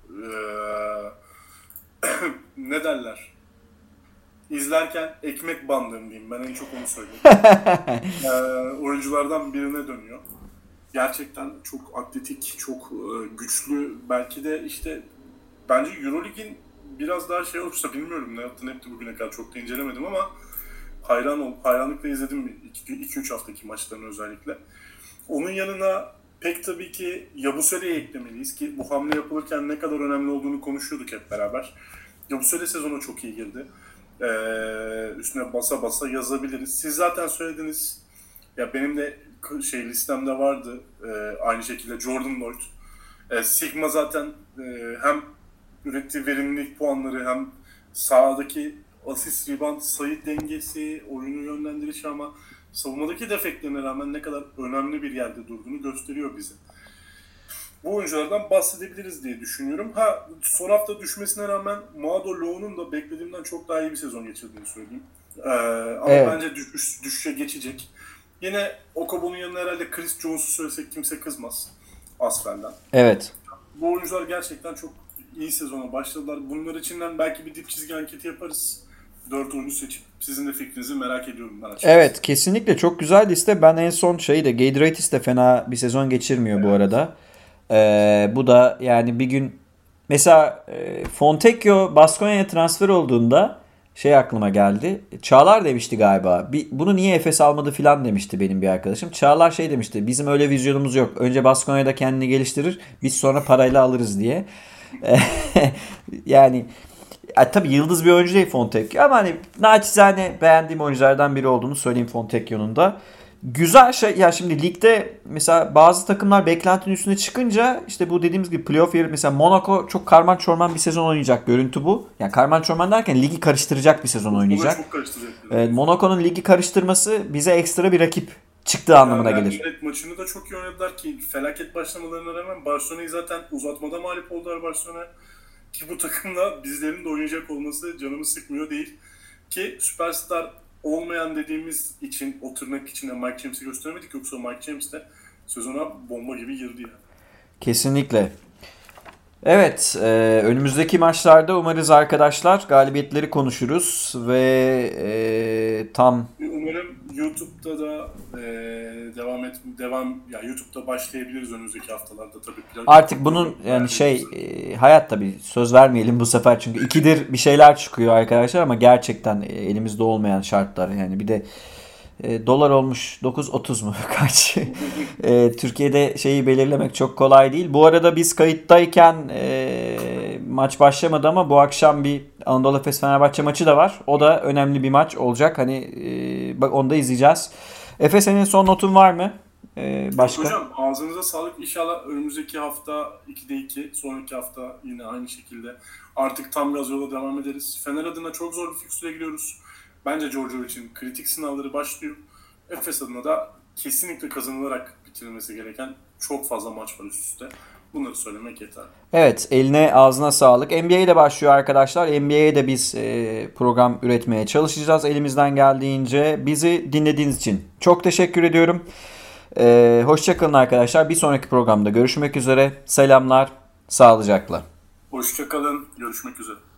ne derler? İzlerken ekmek bandığım diyeyim. Ben en çok onu söyleyeyim. Oyunculardan birine dönüyor. Gerçekten çok atletik, çok güçlü. Belki de işte bence Euroleague'in biraz daha şey olursa bilmiyorum ne yaptı ne etti bugüne kadar çok da incelemedim ama hayranlıkla izledim 2-3 haftaki maçlarını özellikle. Onun yanına pek tabii ki Yabusele'yi eklemeliyiz ki bu hamle yapılırken ne kadar önemli olduğunu konuşuyorduk hep beraber. Yabusele sezonu çok iyi girdi. Üstüne basa basa yazabiliriz. Siz zaten söylediniz. Ya benim de listemde vardı. Aynı şekilde Jordan Lloyd. Sigma zaten hem ürettiği verimlilik puanları hem sahadaki asist, rebound, sayı dengesi, oyunu yönlendirişi ama savunmadaki defeklerine rağmen ne kadar önemli bir yerde durduğunu gösteriyor bize. Bu oyunculardan bahsedebiliriz diye düşünüyorum. Son hafta düşmesine rağmen Mado Low'un da beklediğimden çok daha iyi bir sezon geçirdiğini söyleyeyim. Ama evet. Bence düşüşe geçecek. Yine Okobo'nun yanına herhalde Chris Jones'u söylesek kimse kızmaz Asfel'den. Evet. Bu oyuncular gerçekten çok iyi sezona başladılar. Bunlar içinden belki bir dip çizgi anketi yaparız. 4 oyuncu seçip sizin de fikrinizi merak ediyorum ben açıkçası. Evet, kesinlikle çok güzel liste. Ben en son Giedraitis de fena bir sezon geçirmiyor bu arada. Bu da yani bir gün mesela Fontecchio Baskonya'ya transfer olduğunda aklıma geldi. Çağlar demişti galiba. Bunu niye Efes almadı filan demişti benim bir arkadaşım. Çağlar demişti. Bizim öyle vizyonumuz yok. Önce Baskonya'da kendini geliştirir. Biz sonra parayla alırız diye. Yani tabii yıldız bir oyuncu değil Fontecchio ama hani naçizane beğendiğim oyunculardan biri olduğunu söyleyeyim Fontecchio'nun da. Güzel ya şimdi ligde mesela bazı takımlar beklentinin üstüne çıkınca işte bu dediğimiz gibi playoff yeri mesela Monaco çok karman çorman bir sezon oynayacak görüntü bu. Yani karman çorman derken ligi karıştıracak bir sezon oynayacak. Çok karıştıracak. Evet, Monaco'nun ligi karıştırması bize ekstra bir rakip çıktığı anlamına gelir. Evet, maçını da çok iyi oynadılar ki felaket başlamalarına rağmen Barcelona'yı zaten uzatmada mağlup oldular Barcelona. Ki bu takımla bizlerin de oynayacak olması canımı sıkmıyor değil. Ki süperstar olmayan dediğimiz için o tırnak içinde Mike James'i göstermedik. Yoksa Mike James de sezona bomba gibi girdi yani. Kesinlikle. Evet, önümüzdeki maçlarda umarız arkadaşlar galibiyetleri konuşuruz ve umarım YouTube'da da YouTube'da başlayabiliriz önümüzdeki haftalarda tabii. Artık bunun yani hayat tabii söz vermeyelim bu sefer çünkü ikidir bir şeyler çıkıyor arkadaşlar ama gerçekten elimizde olmayan şartlar yani bir de Dolar olmuş 9.30 mu kaç? Türkiye'de şeyi belirlemek çok kolay değil. Bu arada biz kayıttayken maç başlamadı ama bu akşam bir Anadolu Efes Fenerbahçe maçı da var. O da önemli bir maç olacak. Hani bak onu da izleyeceğiz. Efe, senin son notun var mı? Başka? Hocam ağzınıza sağlık. İnşallah önümüzdeki hafta 2'de 2, sonraki hafta yine aynı şekilde artık tam gaz yola devam ederiz. Fener adına çok zor bir fikstüre giriyoruz. Bence Djordjevic'in kritik sınavları başlıyor. Efes adına da kesinlikle kazanılarak bitirilmesi gereken çok fazla maç var üst üste. Bunları söylemek yeter. Evet, eline ağzına sağlık. NBA de başlıyor arkadaşlar. NBA'ye de biz program üretmeye çalışacağız elimizden geldiğince. Bizi dinlediğiniz için çok teşekkür ediyorum. Hoşça kalın arkadaşlar. Bir sonraki programda görüşmek üzere. Selamlar, sağlıcakla. Hoşça kalın. Görüşmek üzere.